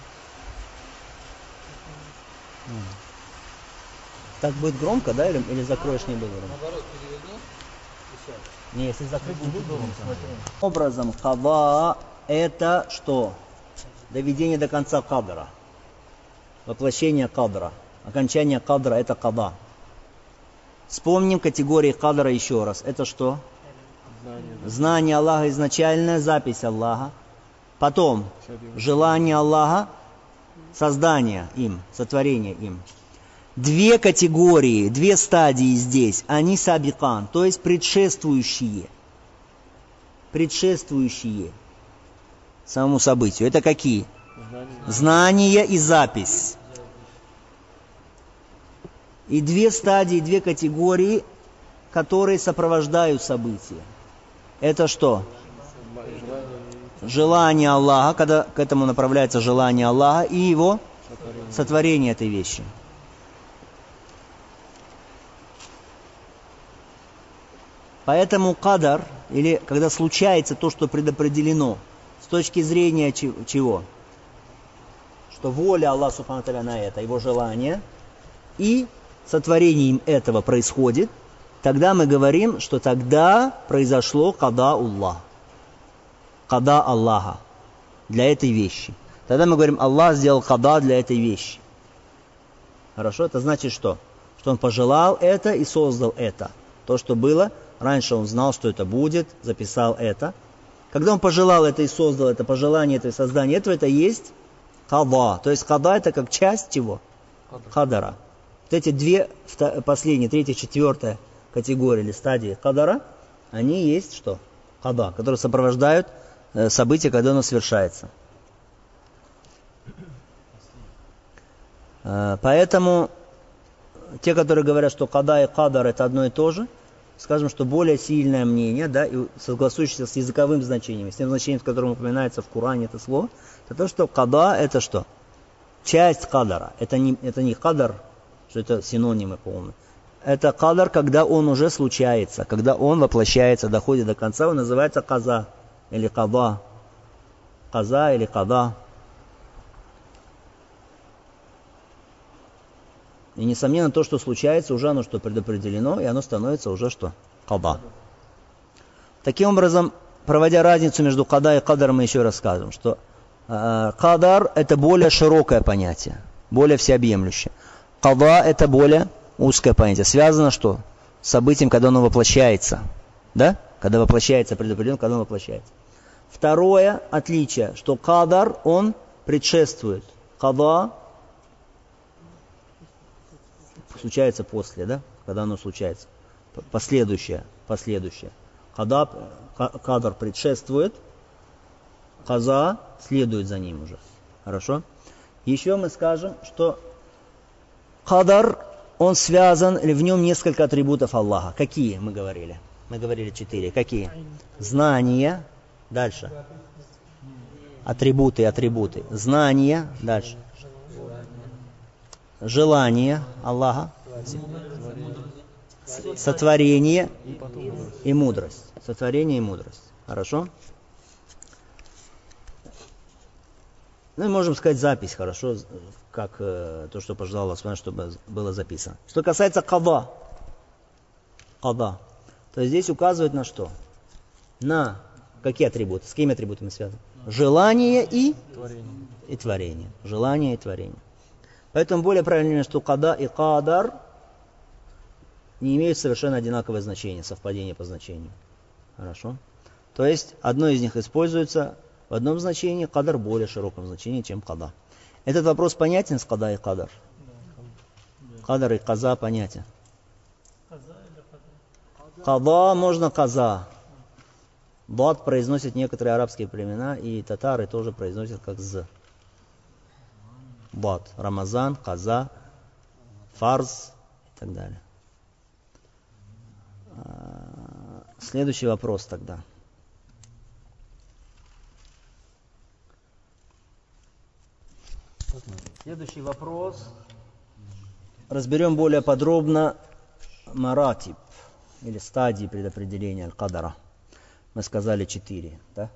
Так будет громко, да, или закроешь не будет громко? Наоборот, переверни. Не, если закрыть, не будет громко. Образом, када это что? Доведение до конца кадра. Воплощение кадра. Окончание кадра это када. Вспомним категории кадра еще раз. Это что? Знание Аллаха изначальная, запись Аллаха. Потом желание Аллаха, создание им, сотворение им. 2 категории, 2 стадии здесь, они сабикан, то есть предшествующие самому событию. Это какие? Знание и запись. И 2 стадии, 2 категории, которые сопровождают события. Это что? Желание Аллаха, когда к этому направляется желание Аллаха, и его сотворение этой вещи. Поэтому кадар, или когда случается то, что предопределено, с точки зрения чего? Что воля Аллаха Субхану ва Тааля на это, его желание, и сотворением этого происходит, тогда мы говорим, что тогда произошло када Аллах. Када Аллаха для этой вещи. Тогда мы говорим, Аллах сделал када для этой вещи. Хорошо? Это значит что? Что Он пожелал это и создал это. То, что было, раньше Он знал, что это будет, записал это. Когда Он пожелал это и создал это, пожелание это и создание этого, это есть када. То есть када это как часть чего? Кадара. Вот эти две последние, третья, четвертая категория или стадии кадара, они есть что? Када, которые сопровождают событие, когда оно совершается. Поэтому те, которые говорят, что када и кадар это одно и то же, скажем, что более сильное мнение, да, и согласующееся с языковым значением, с тем значением, в котором упоминается в Коране это слово, это то, что када это что? Часть кадара. Это не кадар, что это синонимы полные. Это кадар, когда он уже случается, когда он воплощается, доходит до конца, он называется каза или када. Каза или када. И несомненно, то, что случается, уже оно что предопределено, и оно становится уже что? Када. Таким образом, проводя разницу между када и кадар, мы еще раз скажем, что кадар это более широкое понятие, более всеобъемлющее. Када это более узкое понятие. Связано что? С событием, когда оно воплощается. Да? Когда воплощается, предопределено, когда оно воплощается. Второе отличие, что кадар, он предшествует. Када случается после, да? Когда оно случается. Последующее. Кадар предшествует, каза следует за ним уже. Хорошо? Еще мы скажем, что кадар, он связан, или в нем несколько атрибутов Аллаха. Какие мы говорили? Мы говорили 4. Какие? Знание. Дальше. Атрибуты. Знание. Дальше. Желание Аллаха. Сотворение и мудрость. Сотворение и мудрость. Хорошо? Ну и можем сказать запись, хорошо, как то, что пожелал Аллах, чтобы было записано. Что касается када, то здесь указывает на что? На какие атрибуты? С какими атрибутами связаны? Желание и творение. Желание и творение. Поэтому более правильно, что када и кадар не имеют совершенно одинаковое значение, совпадение по значению. Хорошо? То есть одно из них используется в одном значении, кадар в более широком значении, чем када. Этот вопрос понятен с када и кадар? Кадар и каза понятен. Када можно каза. Бад произносят некоторые арабские племена, и татары тоже произносят как з. Бад. Рамазан, каза, фарз и так далее. Следующий вопрос тогда. Следующий вопрос. Разберем более подробно маратиб, или стадии предопределения аль-кадара. Мы сказали 4, да?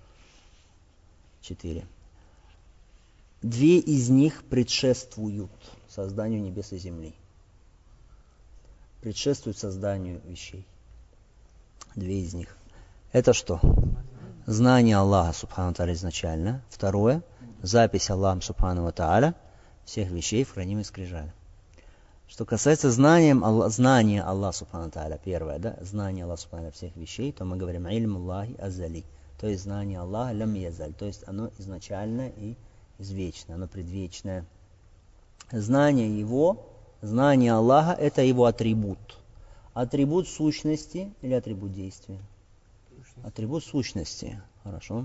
4. 2 из них предшествуют созданию небес и земли. Предшествуют созданию вещей. 2 из них. Это что? Знание Аллаха Субхану ва Тааля изначально. Второе. Запись Аллаха Субхану ва Тааля всех вещей в хранимой скрижали. Что касается знания Аллаха Субхану ва Тааля, первое, да, знание Аллаха Субхану ва Тааля всех вещей, то мы говорим ильм Аллахи азали, то есть знание Аллаха лям язаль, то есть оно изначально и извечное, оно предвечное. Знание Аллаха это его атрибут. Атрибут сущности или атрибут действия? Атрибут сущности. Хорошо.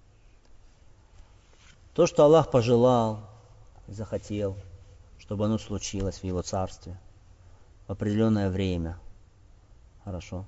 То, что Аллах пожелал, захотел, чтобы оно случилось в Его Царстве в определенное время. Хорошо.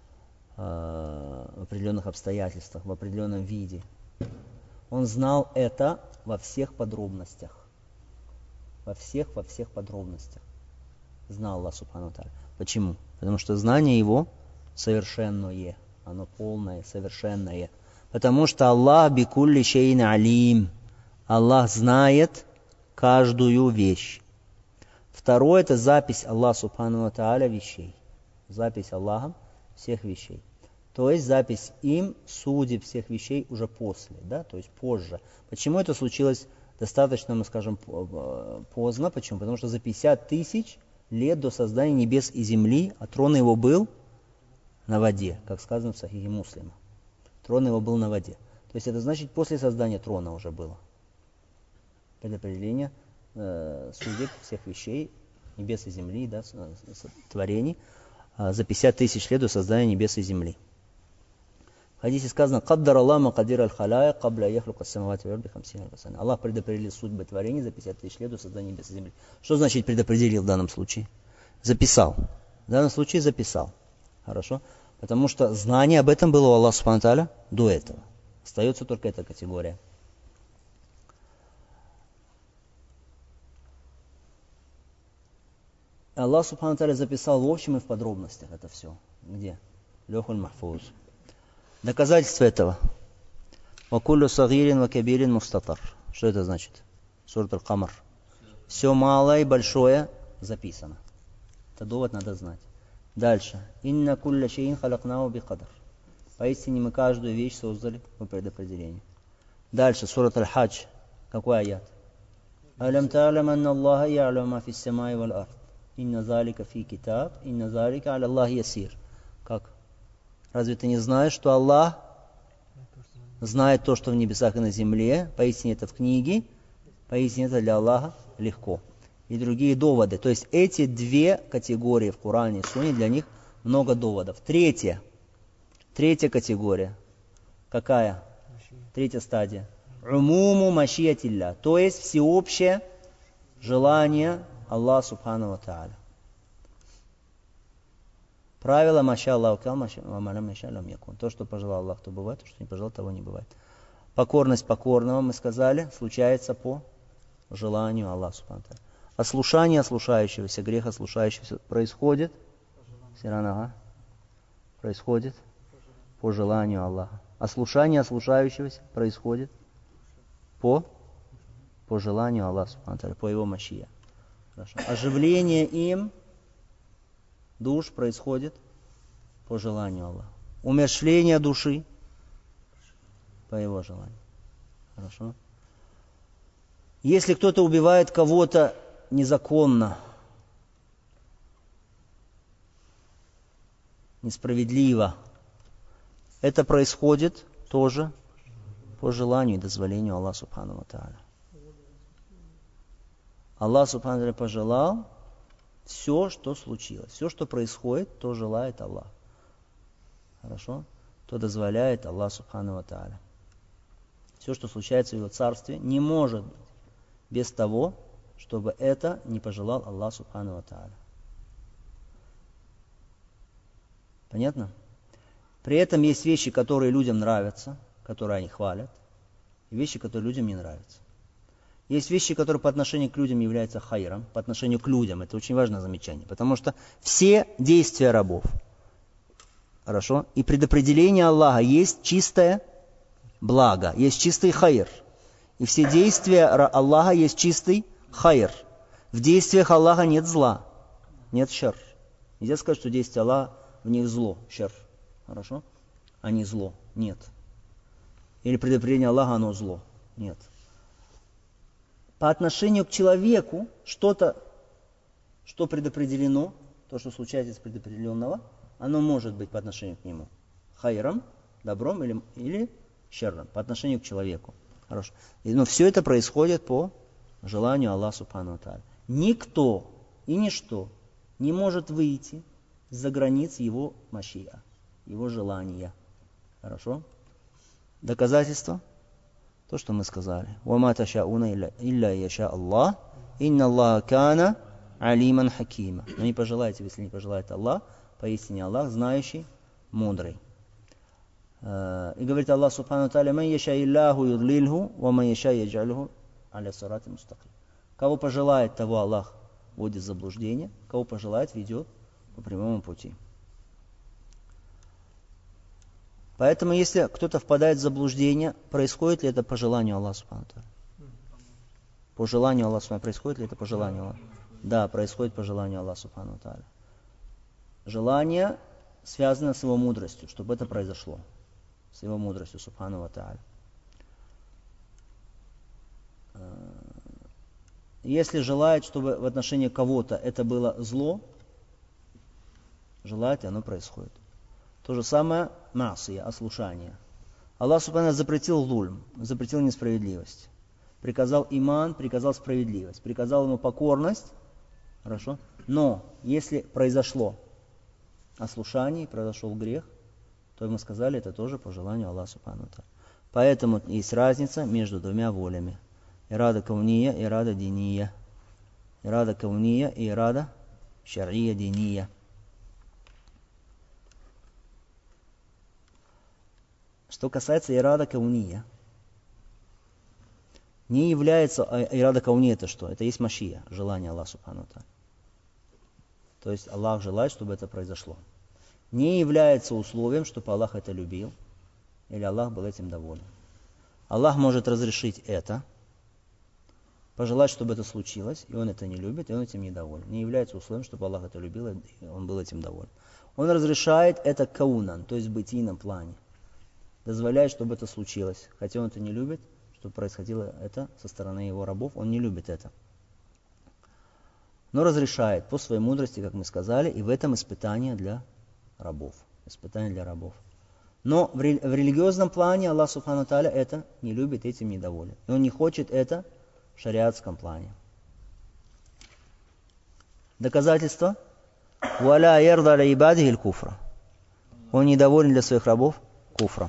В определенных обстоятельствах, в определенном виде. Он знал это во всех подробностях. Во всех подробностях. Знал Аллах Субхану ва Тааля. Почему? Потому что знание Его совершенное, оно полное, совершенное. Потому что Аллах бикулли шейин алим. Аллах знает каждую вещь. Второе, это запись Аллаха Субхану ва Тааля вещей. Запись Аллахом всех вещей. То есть запись им судеб всех вещей уже после, да, то есть позже. Почему это случилось достаточно, мы скажем, поздно? Почему? Потому что за 50 тысяч лет до создания небес и земли, а трон его был на воде, как сказано в Сахихе Муслима. Трон его был на воде. То есть это значит, после создания трона уже было. Предопределение судеб всех вещей, небес и земли, да, творений, за 50 тысяч лет до создания небес и земли. В хадисе сказано: «Каддар Аллах макадир аль-халяя кабля яхлука самавати варди хамсин аль-касан». Аллах предопределил судьбы творений за 50 тысяч лет до создания небес и земли. Что значит предопределил в данном случае? Записал. В данном случае записал. Хорошо? Потому что знание об этом было у Аллаха Субхану ва Тааля до этого. Остается только эта категория. Аллах Субхану ва Тааля записал в общем и в подробностях это все. Где? Лёхуль Махфуз. Доказательство этого. Вакуллю сагирин ва кабирин мустатар. Что это значит? Сурат Аль-Камар. Все малое и большое записано. Это довод надо знать. Дальше. Инна кулля шейин халакнау би кадар. Поистине мы каждую вещь создали по предопределению. Дальше. Сурат Аль-Хадж. Какой аят? Алям та'алам анна Аллаха я'лам ма фис самаи вал ард. Инна залика фи китаб. Инна залика аля Аллахи ясир. Как? Разве ты не знаешь, что Аллах знает то, что в небесах и на земле? Поистине это в книге. Поистине это для Аллаха легко. И другие доводы. То есть эти две категории в Коране и Сунне, для них много доводов. Третья категория. Какая? Третья стадия. Умуму машиятилля. То есть всеобщее желание Аллаха Субхану ва Тааля. Правило маша Аллаху кал, мамалям маша лам якун. То, что пожелал Аллах, то бывает, то, что не пожелал, того не бывает. Покорность покорного, мы сказали, случается по желанию Аллаха Субхану ва Тааля. Ослушание ослушающегося, грех ослушающегося происходит по желанию Аллаха. Ослушание ослушающегося происходит по желанию Аллаха Субхану ва Тааля, по его машия. Хорошо. Оживление им душ происходит по желанию Аллаха. Умерщвление души по его желанию. Хорошо. Если кто-то убивает кого-то незаконно, несправедливо, это происходит тоже по желанию и дозволению Аллаха Субхану ва Тааля. Аллах Субхану ва Тааля пожелал, все, что случилось, все, что происходит, то желает Аллах. Хорошо? То дозволяет Аллах Субхану ва Тааля. Все, что случается в его царстве, не может быть без того, чтобы это не пожелал Аллах Субхану ва Тааля. Понятно? При этом есть вещи, которые людям нравятся, которые они хвалят, и вещи, которые людям не нравятся. Есть вещи, которые по отношению к людям являются хайром, по отношению к людям. Это очень важное замечание, потому что все действия рабов, хорошо, и предопределение Аллаха есть чистое благо, есть чистый хайр. И все действия Аллаха есть чистый хайр. В действиях Аллаха нет зла, нет шар. Нельзя сказать, что действия Аллаха в них зло, шар. Хорошо? А не зло. Нет. Или предопределение Аллаха, оно зло. Нет. По отношению к человеку что-то, что предопределено, то, что случается из предопределенного, оно может быть по отношению к нему хайром, добром или шерром, по отношению к человеку. Хорошо. Но все это происходит по желанию Аллаха Субхану ва Тааля. Никто и ничто не может выйти за границ его машия, его желания. Хорошо? Доказательство? То, что мы сказали. وَمَا تَشَاءُونَ إِلَّا يَشَاءَ اللَّهُ إِنَّ اللَّهَ كَانَ عَلِيمًا حَكِيمًا. Но не пожелайте, если не пожелает Аллах, поистине Аллах знающий, мудрый. И говорит Аллах Субхану Тааля: «Ман яшаء Аллаху юдлилху, ва ман яшаء ядж'алху аля сирати мустақим». Кого пожелает, того Аллах вводит в заблуждение, кого пожелает, ведет по прямому пути. Поэтому, если кто-то впадает в заблуждение, происходит ли это по желанию Аллаха Субхану ва Тааля? По желанию Аллаха Субхану ва Тааля. Происходит ли это по желанию Аллаха? Да, происходит по желанию Аллаха Субхану ва Тааля. Желание связано с его мудростью, чтобы это произошло. С его мудростью Субхану ва Тааля. Если желает, чтобы в отношении кого-то это было зло, желает, и оно происходит. То же самое маасия, ослушание. Аллах Субхану запретил лульм, запретил несправедливость. Приказал иман, приказал справедливость. Приказал ему покорность. Хорошо? Но если произошло ослушание, произошел грех, то мы сказали, это тоже по желанию Аллаха Субхану. Поэтому есть разница между двумя волями. Ирада кауния, ирада диния. Ирада кауния и ирада шар'ия диния. Что касается ирада кауния, не является ирада кауния это что? Это есть машия, желание Аллаха Субхану ва Тааля. То есть Аллах желает, чтобы это произошло. Не является условием, чтобы Аллах это любил, или Аллах был этим доволен. Аллах может разрешить это, пожелать, чтобы это случилось, и Он это не любит, и Он этим недоволен. Не является условием, чтобы Аллах это любил, и Он был этим доволен. Он разрешает это каунан, то есть в бытийном плане. Дозволяет, чтобы это случилось. Хотя Он это не любит, чтобы происходило это со стороны Его рабов, Он не любит это. Но разрешает по своей мудрости, как мы сказали, и в этом испытание для рабов. Испытание для рабов. Но в религиозном плане Аллах Субхану ва Тааля это не любит, этим недоволен. И Он не хочет это в шариатском плане. Доказательство. «Валя ярда ля ибадихи аль-куфра». Он недоволен для своих рабов куфром.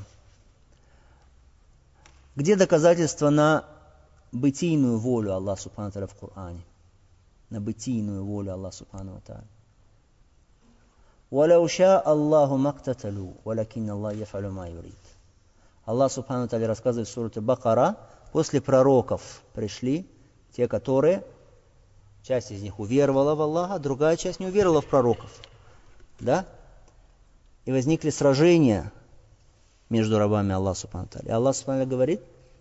Где доказательство на бытийную волю Аллаха Субхану ва Тааля в Коране? На бытийную волю Аллаха Субхану ва Тааля. وَلَوْ شَاءَ اللَّهُ مَقْتَتَلُوا وَلَكِنَّ اللَّهَ يَفْعَلُ مَا يُرِيدُ. Аллах Субхану ва Тааля рассказывает в суре Бакара, после пророков пришли те, которые, часть из них уверовала в Аллаха, другая часть не уверовала в пророков. Да? И возникли сражения между рабами Аллаха Субхану ва Тааля. И Аллах Субхану ва Тааля говорит,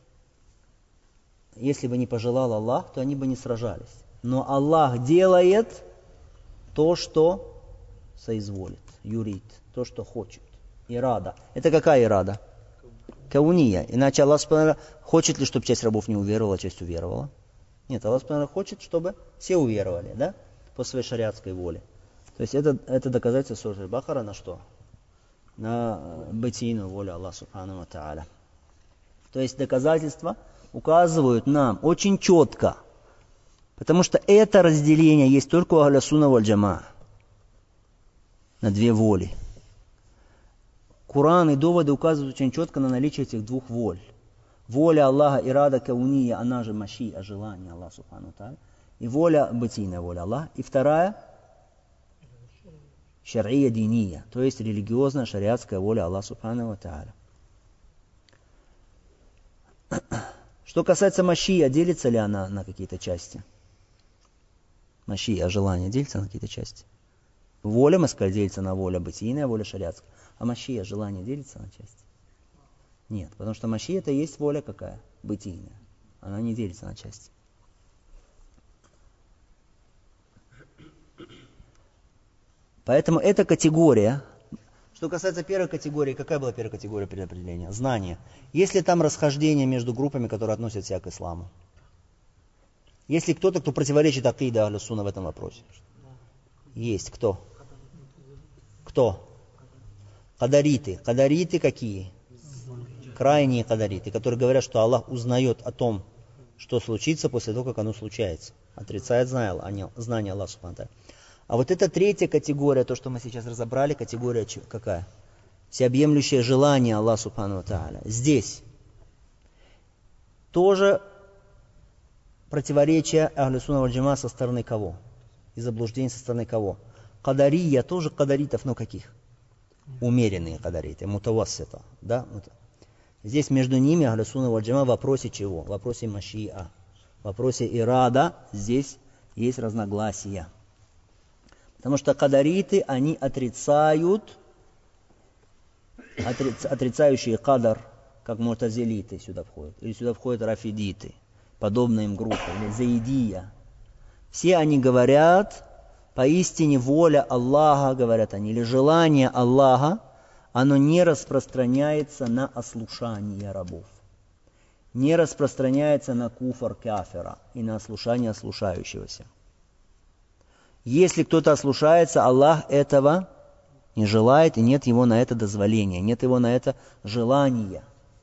если бы не пожелал Аллах, то они бы не сражались. Но Аллах делает то, что соизволит, юрит, то, что хочет. Ирада. Это какая ирада? Кауния. Иначе Аллах Субхану хочет ли, чтобы часть рабов не уверовала, часть уверовала? Нет, Аллах Субхану хочет, чтобы все уверовали, да? По своей шариатской воле. То есть это доказательство суры Бакара на что? На бытийную волю Аллаха Субхану ва Тааля. То есть доказательства указывают нам очень четко, потому что это разделение есть только у Ахля Сунна валь Джамаа на две воли. Коран и доводы указывают очень четко на наличие этих двух воль. Воля Аллаха, ирада кауния, она же машия, желание Аллаха Субхану ва Тааля. И воля, бытийная воля Аллаха. И вторая, шар'ия диния, то есть религиозная шариатская воля Аллаха Субхану ва Тааля. Что касается машия, делится ли она на какие-то части? Машия, желание, делится на какие-то части? Воля, мы сказали, делится на воля бытийная, воля шариатская. А машия, желание, делится на части? Нет, потому что машия это и есть воля какая? Бытийная. Она не делится на части. Поэтому эта категория, что касается первой категории, какая была первая категория предопределения? Знание. Есть ли там расхождение между группами, которые относят себя к исламу? Есть ли кто-то, кто противоречит акиде Ахлю Сунна в этом вопросе? Есть. Кто? Кто? Кадариты. Кадариты какие? Крайние кадариты, которые говорят, что Аллах узнает о том, что случится после того, как оно случается. Отрицает знание Аллаха Субхану ва Тааля. А вот эта третья категория, то, что мы сейчас разобрали, категория какая? Всеобъемлющее желание Аллаха Субхану ва Тааля. Здесь тоже противоречие Ахлю Сунна валь Джамаа со стороны кого? И заблуждение со стороны кого? Кадария, тоже кадаритов, но каких? Умеренные кадариты, мутавассита. Да? Здесь между ними Ахлю Сунна валь Джамаа в вопросе чего? В вопросе машиа. В вопросе ирада здесь есть разногласия. Потому что кадариты, они отрицают отрицающие кадар, как мутазилиты сюда входят, или сюда входят рафидиты, подобные им группы, или заидия. Все они говорят, поистине воля Аллаха, говорят они, или желание Аллаха, оно не распространяется на ослушание рабов, не распространяется на куфр кафира и на ослушание ослушающегося. Если кто-то ослушается, Аллах этого не желает, и нет его на это дозволения, нет его на это желания.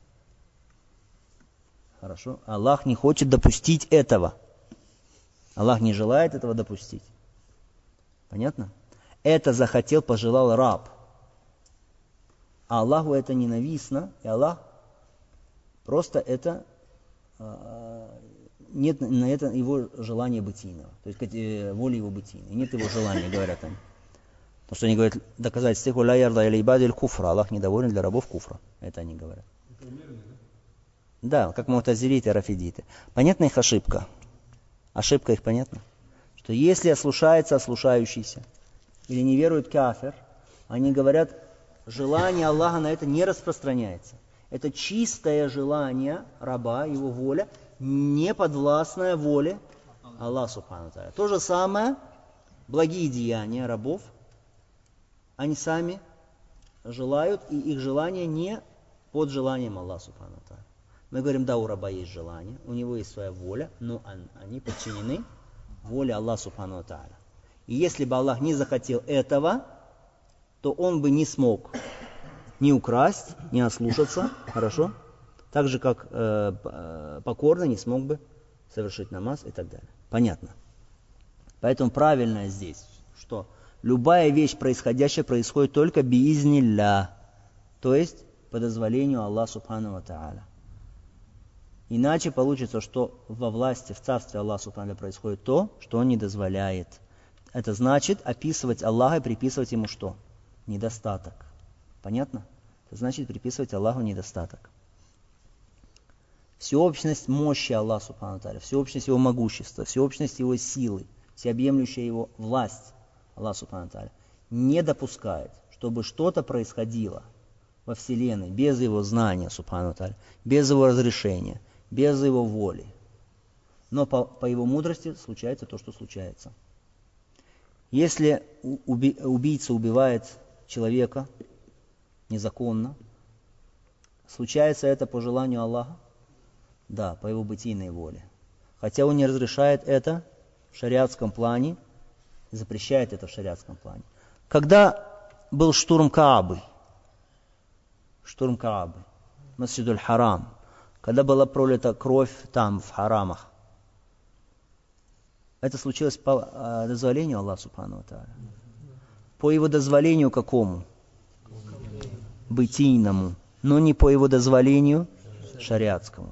Хорошо? Аллах не хочет допустить этого. Аллах не желает этого допустить. Понятно? Это захотел, пожелал раб. А Аллаху это ненавистно, и Аллах просто это, нет на это его желания бытийного, то есть воли его бытийной, нет его желания, говорят они. Потому что они говорят, доказать стиху ля ярда или ибади куфра, Аллах недоволен для рабов куфра, это они говорят. Да, как мутазилиты и рафидиты. Понятна их ошибка? Ошибка их понятна? Что если ослушается ослушающийся, или не верует кафир, они говорят, желание Аллаха на это не распространяется. Это чистое желание раба, его воля, не подвластная воле Аллаха Субхану Тааля. То же самое, благие деяния рабов, они сами желают, и их желание не под желанием Аллаха Субхану Тааля. Мы говорим, да, у раба есть желание, у него есть своя воля, но они подчинены воле Аллаха Субхану Тааля. И если бы Аллах не захотел этого, то он бы не смог ни украсть, ни ослушаться, хорошо? Так же, как покорно не смог бы совершить намаз и так далее. Понятно. Поэтому правильно здесь, что любая вещь происходящая происходит только биизнилля, то есть по дозволению Аллаха Субхану ва Тааля. Иначе получится, что во власти, в царстве Аллаха Субхану происходит то, что Он не дозволяет. Это значит описывать Аллаха и приписывать Ему что? Недостаток. Понятно? Это значит приписывать Аллаху недостаток. Всеобщность мощи Аллаха Субхану Тааля, всеобщность Его могущества, всеобщность Его силы, всеобъемлющая Его власть Аллаха Субхану Тааля не допускает, чтобы что-то происходило во Вселенной без Его знания Субхану Тааля, без Его разрешения, без Его воли. Но по Его мудрости случается то, что случается. Если убийца убивает человека незаконно, случается это по желанию Аллаха? Да, по Его бытийной воле. Хотя Он не разрешает это в шариатском плане, запрещает это в шариатском плане. Когда был штурм Каабы, Масджидуль Харам, когда была пролита кровь там, в харамах, это случилось по дозволению Аллаха Субхану ва Тааля. По Его дозволению какому? Бытийному, но не по Его дозволению шариатскому.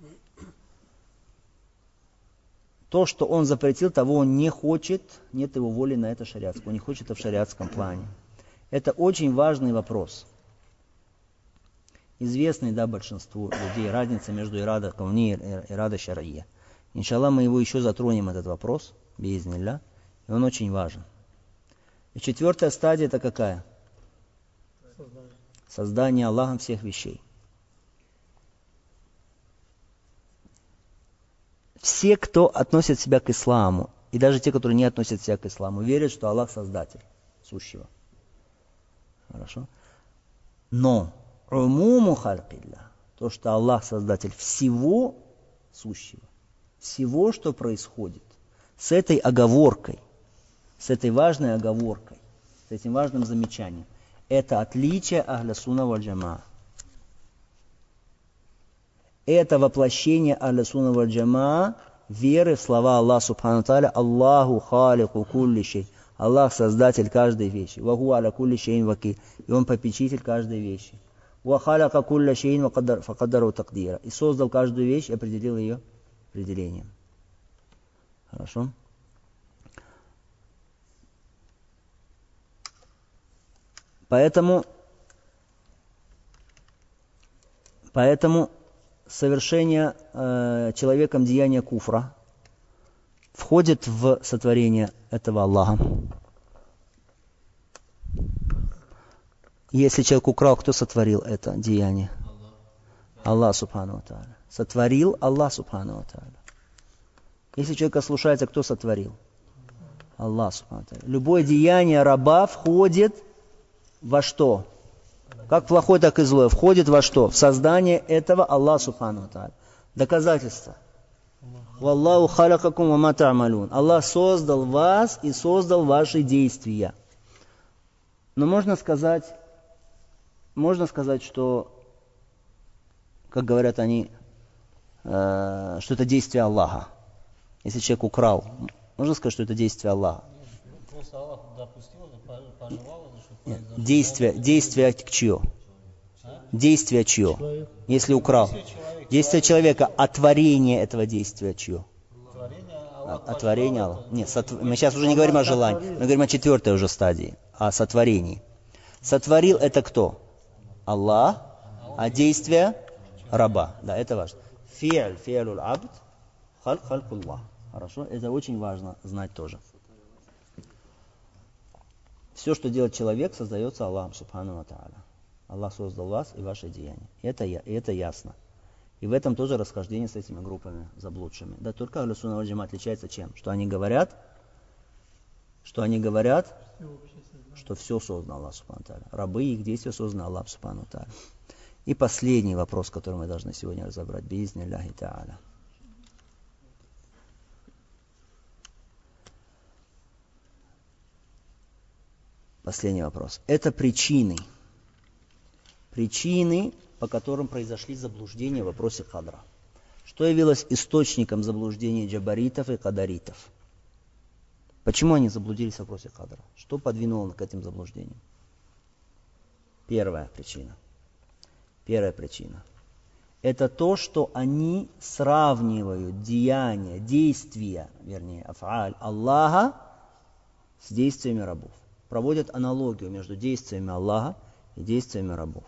То, что Он запретил, того Он не хочет, нет Его воли на это шариатское, Он не хочет это в шариатском плане. Это очень важный вопрос. Известный, да, большинству людей разница между ирада кауни и ирада шар'ия. Иншаллах, мы его еще затронем, этот вопрос, биизнилля, и он очень важен. И четвертая стадия это какая? Создание Аллахом всех вещей. Все, кто относит себя к исламу, и даже те, которые не относят себя к исламу, верят, что Аллах создатель сущего. Хорошо? Но умуму халькилля, то, что Аллах создатель всего сущего, всего, что происходит, с этой оговоркой, с этой важной оговоркой, с этим важным замечанием, это отличие ахля сунна валь джамаа. Это воплощение ахля сунна валь джамаа веры в слова Аллаха Субхану Тааля Аллаху халику кулли шей. Аллах создатель каждой вещи. Ваху аля кулли шейн вакиль. И Он попечитель каждой вещи. Ва халака кулля шейн факаддару такдира. И создал каждую вещь и определил ее определением. Хорошо? Поэтому совершение человеком деяния куфра входит в сотворение этого Аллаха. Если человек украл, кто сотворил это деяние? Аллах Субхану ва Тааля. Сотворил Аллах Субхану ва Тааля. Если человек ослушается, кто сотворил? Аллах Субхану ва Тааля. Любое деяние раба входит во что? Как плохое, так и злое. Входит во что? В создание этого Аллаха Субхану ва Тааля. Доказательство. Валлаху халакакум ва ма та'малун. Аллах создал вас и создал ваши действия. Но можно сказать, что, как говорят они, что это действие Аллаха. Если человек украл, можно сказать, что это действие Аллаха. Просто Аллах допустил, пожелал, Нет, действие чье? Действие чье? Если украл. Действие человека, а творение этого действия чье? Творение Аллаха. Нет, мы сейчас уже не говорим о желании, мы говорим о 4-й уже стадии, о сотворении. Сотворил это кто? Аллах, а действие раба. Да, это важно. Фи'люль абд, халькуллах. Хорошо? Это очень важно знать тоже. Все, что делает человек, создается Аллахом Субхану ва Тааля. Аллах создал вас и ваши деяния. Это ясно. И в этом тоже расхождение с этими группами заблудшими. Да, только Ахлю Сунна валь Джамаат отличается чем? Что они говорят, что все создано Аллах Субхану ва Тааля. Рабы и их действия созданы Аллах Субхану ва Тааля. И последний вопрос, который мы должны сегодня разобрать. Биизниллахи Тааля. Последний вопрос. Это причины, по которым произошли заблуждения в вопросе кадра. Что явилось источником заблуждений джабаритов и кадаритов? Почему они заблудились в вопросе кадра? Что подвинуло к этим заблуждениям? Первая причина. Это то, что они сравнивают действия, аф'аль Аллаха с действиями рабов. Проводят аналогию между действиями Аллаха и действиями рабов.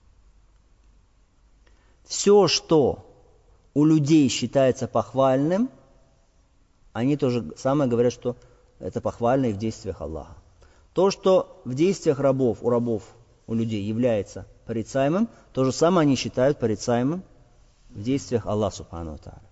Все, что у людей считается похвальным, они тоже самое говорят, что это похвально и в действиях Аллаха. То, что в действиях у людей является порицаемым, то же самое они считают порицаемым в действиях Аллаха Субхану ва Тааля.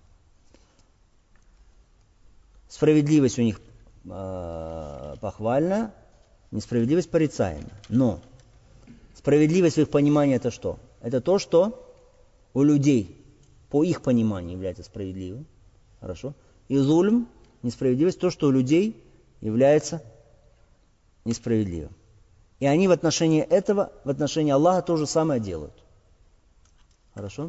Справедливость у них похвальна, несправедливость порицаема. Но справедливость в их понимании это что? Это то, что у людей по их пониманию является справедливым. Хорошо? И зульм, несправедливость, то, что у людей является несправедливым. И они в отношении этого, в отношении Аллаха то же самое делают. Хорошо?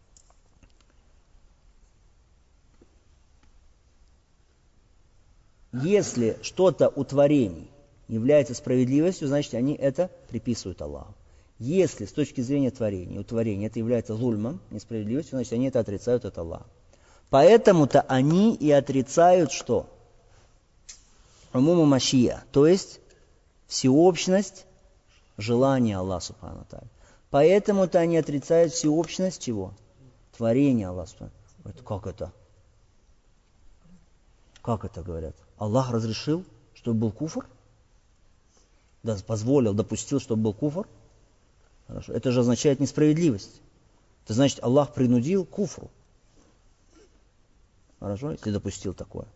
Если что-то у творений является справедливостью, значит они это приписывают Аллаху. Если с точки зрения творения, у творения это является зульмом, несправедливостью, значит они это отрицают от Аллаха. Поэтому-то они и отрицают что? Умуму машия, то есть всеобщность желания Аллаха Субхану ва Тааля. Поэтому-то они отрицают всеобщность чего? Творения Аллаха Субхану ва Тааля. Как это? Как это говорят? Аллах разрешил, чтобы был куфр? Да, позволил, допустил, чтобы был куфр? Хорошо. Это же означает несправедливость. Это значит, Аллах принудил к куфру. Хорошо, если допустил такое.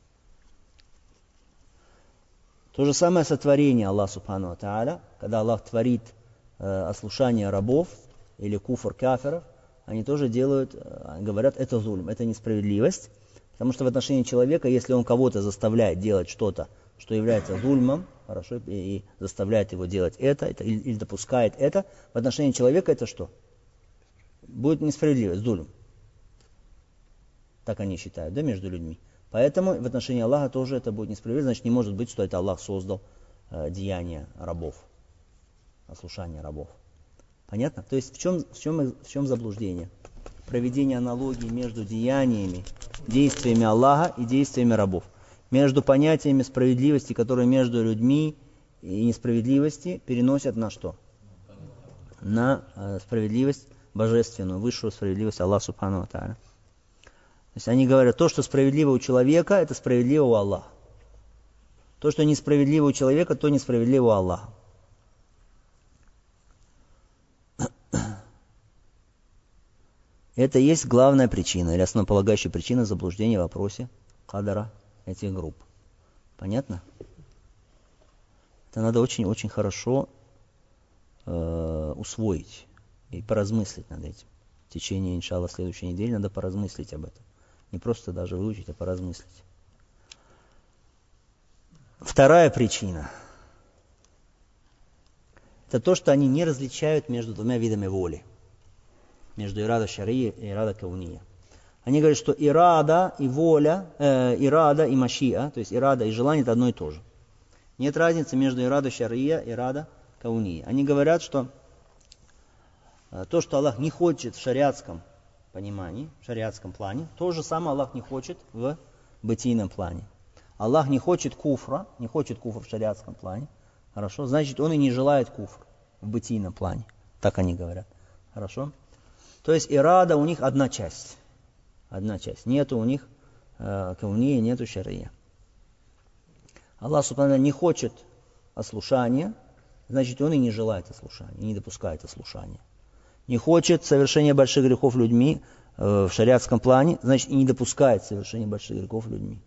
То же самое сотворение Аллаха Субхану ва Тааля, когда Аллах творит ослушание рабов или куфр кафиров, они тоже делают, говорят, это зульм, это несправедливость. Потому что в отношении человека, если он кого-то заставляет делать что-то, что является зульмом, хорошо, и заставляет его делать это или допускает это, в отношении человека это что? Будет несправедливость, зульм. Так они считают, да, между людьми. Поэтому в отношении Аллаха тоже это будет несправедливо, значит не может быть, что это Аллах создал деяния рабов, ослушание рабов. Понятно? То есть в чем заблуждение? Проведение аналогии между деяниями, действиями Аллаха и действиями рабов. Между понятиями справедливости, которые между людьми и несправедливости переносят на что? На справедливость божественную, высшую справедливость Аллаха Субхану ва Тааля. То есть они говорят, то, что справедливо у человека, это справедливо у Аллаха. То, что несправедливо у человека, то несправедливо у Аллаха. Это есть главная причина, или основополагающая причина заблуждения в вопросе кадара этих групп. Понятно? Это надо очень-очень хорошо усвоить и поразмыслить над этим. В течение, иншаллах, следующей недели надо поразмыслить об этом. Не просто даже выучить, а поразмыслить. Вторая причина. Это то, что они не различают между двумя видами воли. Между ирада шария и ирада кауния. Они говорят, что ирада и воля, ирада и машиа, то есть ирада и желание, это одно и то же. Нет разницы между ирада шария и ирада кауния. Они говорят, что то, что Аллах не хочет в шариатском понимании, в шариатском плане, то же самое Аллах не хочет в бытийном плане. Аллах не хочет куфра в шариатском плане. Хорошо? Значит, Он и не желает куфр в бытийном плане. Так они говорят. Хорошо? То есть ирада у них одна часть. Одна часть. Нету у них кауния, нету шария. Аллах субхану не хочет ослушания, значит, Он и не желает ослушания, не допускает ослушания. Не хочет совершения больших грехов людьми в шариатском плане, значит, и не допускает совершения больших грехов людьми.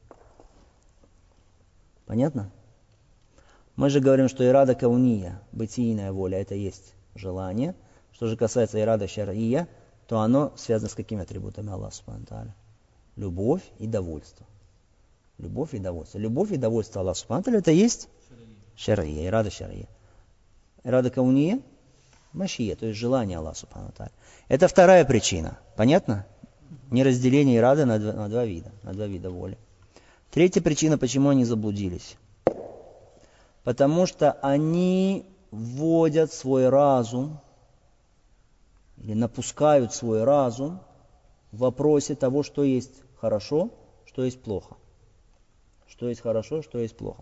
Понятно? Мы же говорим, что ирада кауния, бытийная воля, это есть желание. Что же касается ирада шария, то оно связано с какими атрибутами Аллаха субхану ва тааля? Любовь и довольство. Любовь и довольство. Любовь и довольство Аллаха субхану ва тааля, это есть шария, ирада шария. Ирада кауния, машия, то есть желание Аллаха субхану ва тааля. Это вторая причина. Понятно? Неразделение ирады на два вида воли. Третья причина, почему они заблудились. Потому что они вводят свой разум или напускают свой разум в вопросе того, что есть хорошо, что есть плохо. Что есть хорошо, что есть плохо.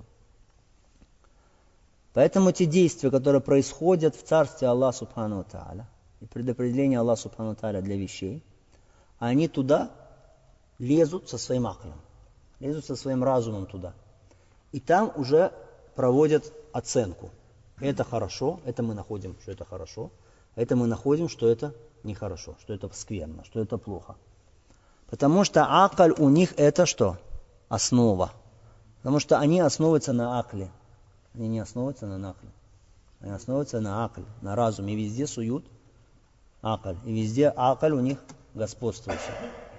Поэтому те действия, которые происходят в царстве Аллаха субхану ва тааля, и предопределение Аллаха субхану ва тааля для вещей, они туда лезут со своим аклем, лезут со своим разумом туда. И там уже проводят оценку. Это хорошо, это мы находим, что это хорошо, а это мы находим, что это нехорошо, что это скверно, что это плохо. Потому что акль у них это что? Основа. Потому что они основываются на акле. Они не основываются на накле. Они основываются на акле, на разуме. И везде суют акль. И везде акль у них господствующий.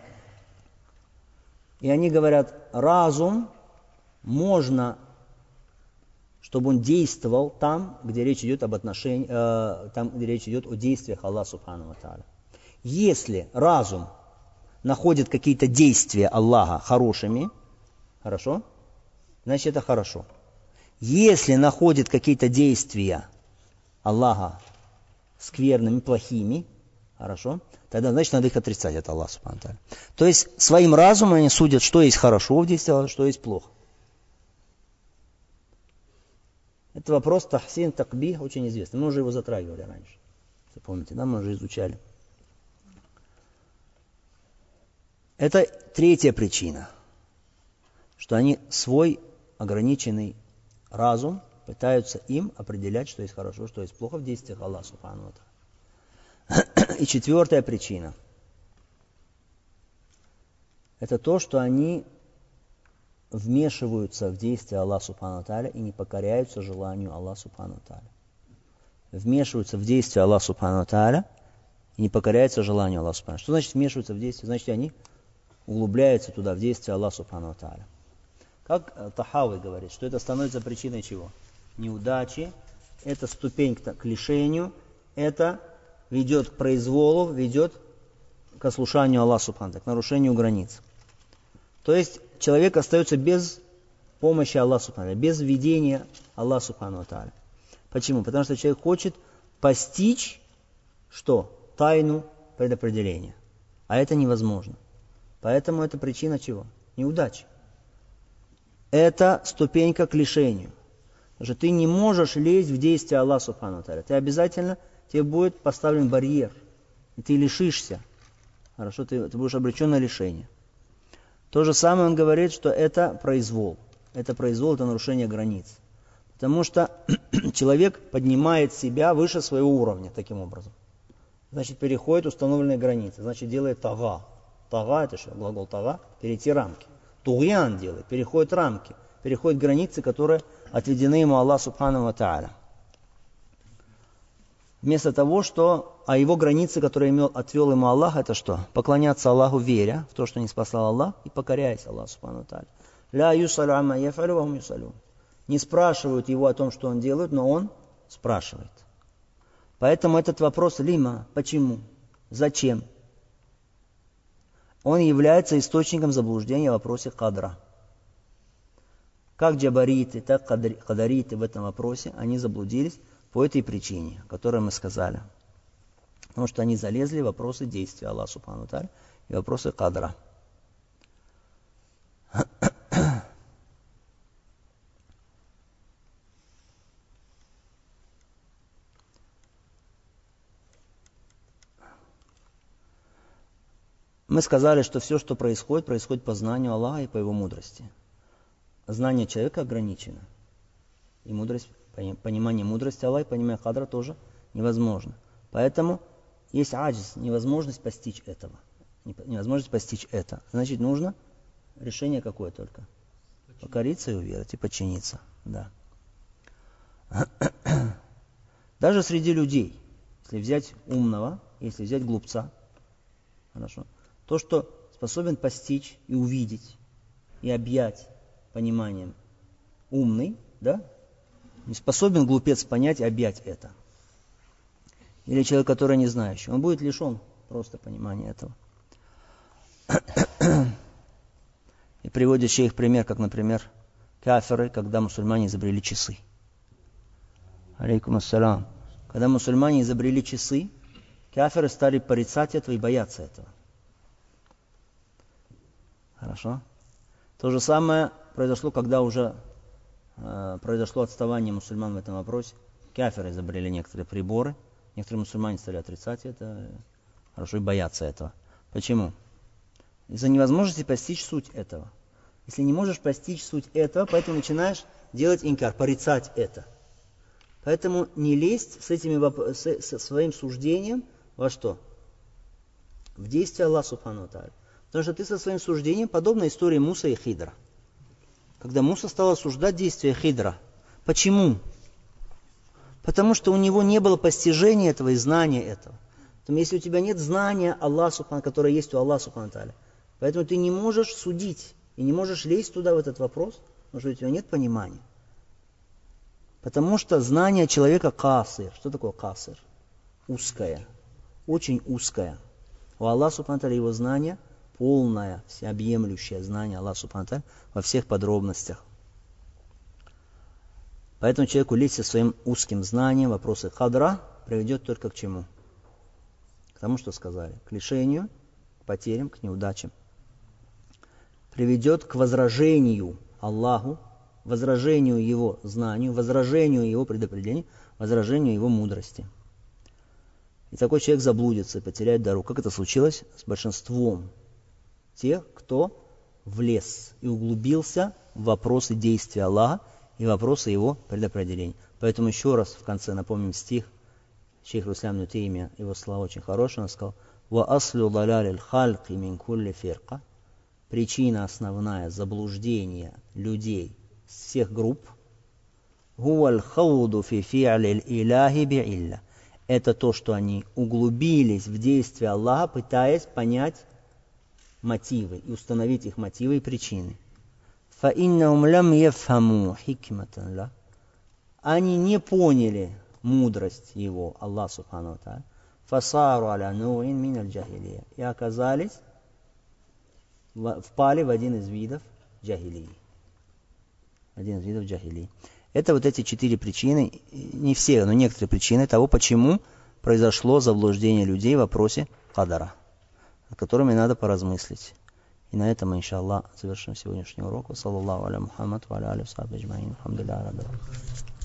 И они говорят, разум можно, чтобы он действовал там, где речь идет об отношениях, там, где речь идет о действиях Аллаха субхану ва тааля. Если разум находит какие-то действия Аллаха хорошими, хорошо, значит это хорошо. Если находит какие-то действия Аллаха скверными, плохими, хорошо, тогда значит надо их отрицать от Аллаха субхану ва тааля. То есть своим разумом они судят, что есть хорошо в действии, что есть плохо. Это вопрос тахсин, такбих, очень известный. Мы уже его затрагивали раньше. Если помните, да, мы уже изучали. Это третья причина, что они свой ограниченный разум пытаются им определять, что есть хорошо, что есть плохо в действиях Аллаха субхану ва тааля. И четвертая причина – это то, что они вмешиваются в действия Аллаха субхану ва тааля и не покоряются желанию Аллаха субхану ва тааля. Вмешиваются в действия Аллаха субхану ва тааля и не покоряются желанию Аллаха субхану ва тааля. Что значит вмешиваются в действия? Значит, они углубляются туда, в действия Аллаха субхану ва тааля. Как Тахави говорит, что это становится причиной чего? Неудачи, это ступень к лишению, это ведет к произволу, ведет к ослушанию Аллаха субхану ва тааля, к нарушению границ. То есть человек остается без помощи Аллаха субхану ва тааля, без ведения Аллаха субхану ва тааля. Почему? Потому что человек хочет постичь что? Тайну предопределения. А это невозможно. Поэтому это причина чего? Неудачи. Это ступенька к лишению. Потому что ты не можешь лезть в действие Аллаха субхану ва тааля. Ты обязательно, тебе будет поставлен барьер. И ты лишишься. Хорошо, ты будешь обречен на лишение. То же самое он говорит, что это произвол. Это произвол, это нарушение границ. Потому что человек поднимает себя выше своего уровня таким образом. Значит, переходит установленные границы. Значит, делает тага. Тага, это что? Глагол тага, перейти рамки. Тугьян делает, переходит рамки. Переходит границы, которые отведены ему Аллах Субхану ва Тааля. Вместо того, что... А его границы, которые отвел ему Аллах, это что? Поклоняться Аллаху, веря в то, что не спасал Аллах, и покоряясь Аллаху Субхану ва Тааля. Ля юсалю амма яфалю ва хум юсалюн. Не спрашивают его о том, что он делает, но он спрашивает. Поэтому этот вопрос лима, почему, зачем, он является источником заблуждения в вопросе кадра. Как джабариты, так кадариты в этом вопросе, они заблудились по этой причине, которую мы сказали. Потому что они залезли в вопросы действия Аллаха Субхану ва Тааля и вопросы кадра. Мы сказали, что все, что происходит, происходит по знанию Аллаха и по его мудрости. Знание человека ограничено. И мудрость, понимание мудрости Аллаха и понимание кадра тоже невозможно. Поэтому есть аджиз, невозможность постичь этого. Невозможность постичь это. Значит, нужно решение какое только? Покориться и уверовать, и подчиниться. Да. Даже среди людей, если взять умного, если взять глупца, хорошо, то, что способен постичь и увидеть, и объять пониманием умный, да, не способен глупец понять и объять это. Или человек, который не знающий, он будет лишен просто понимания этого. И приводит шейх пример, как, например, кафиры, когда мусульмане изобрели часы. Алейкум ассалям. Когда мусульмане изобрели часы, кафиры стали порицать этого и бояться этого. Хорошо? То же самое произошло, когда уже произошло отставание мусульман в этом вопросе. Кафиры изобрели некоторые приборы, некоторые мусульмане стали отрицать это, хорошо, и бояться этого. Почему? Из-за невозможности постичь суть этого. Если не можешь постичь суть этого, поэтому начинаешь делать инкар, порицать это. Поэтому не лезть со своим суждением во что? В действие Аллаха Субхану ва Тааля. Потому что ты со своим суждением, подобно истории Муса и Хидра. Когда Муса стал осуждать действия Хидра. Почему? Потому что у него не было постижения этого и знания этого. Поэтому если у тебя нет знания Аллаха Субхану, которое есть у Аллаха Субхану ва Тааля, поэтому ты не можешь судить и не можешь лезть туда, в этот вопрос, потому что у тебя нет понимания. Потому что знание человека касир. Что такое касир? Узкое. Очень узкое. У Аллаха Субхану ва Тааля его знание полное, всеобъемлющее знание Аллаха Субхану ва Тааля во всех подробностях. Поэтому человеку лезть со своим узким знанием вопросы кадра приведет только к чему? К тому, что сказали. К лишению, к потерям, к неудачам. Приведет к возражению Аллаху, возражению его знанию, возражению его предопределению, возражению его мудрости. И такой человек заблудится, потеряет дорогу. Как это случилось с большинством тех, кто влез и углубился в вопросы действия Аллаха и вопросы его предопределения. Поэтому еще раз в конце напомним стих шейха ислам ибн Таймия, его слова очень хорошие, он сказал: «Ва аслю далялил хальки мин кулли фирка». Причина основная заблуждения людей с всех групп «Гуаль хауду фи фи'алил иляхи би'илля». Это то, что они углубились в действие Аллаха, пытаясь понять мотивы и установить их мотивы и причины. فَإِنَّهُمْ لَمْ يَفْهَمُوا حِكْمَةً لَهُ. Они не поняли мудрость его, Аллах Субхану ва Тааля. فَصَارُوا عَلَى نُوعٍ مِنَ الْجَاهِلِيَّةِ. И оказались, впали в один из видов джахилии. Один из видов джахилии. Это вот эти 4 причины, не все, но некоторые причины того, почему произошло заблуждение людей в вопросе кадара, над которыми надо поразмыслить. И на этом мы, иншаллах, завершим сегодняшний урок. Саллаллаху аля Мухаммад ва аля алихи ва сахбихи аджмаин. Алхамдулиллахи раббил аламин.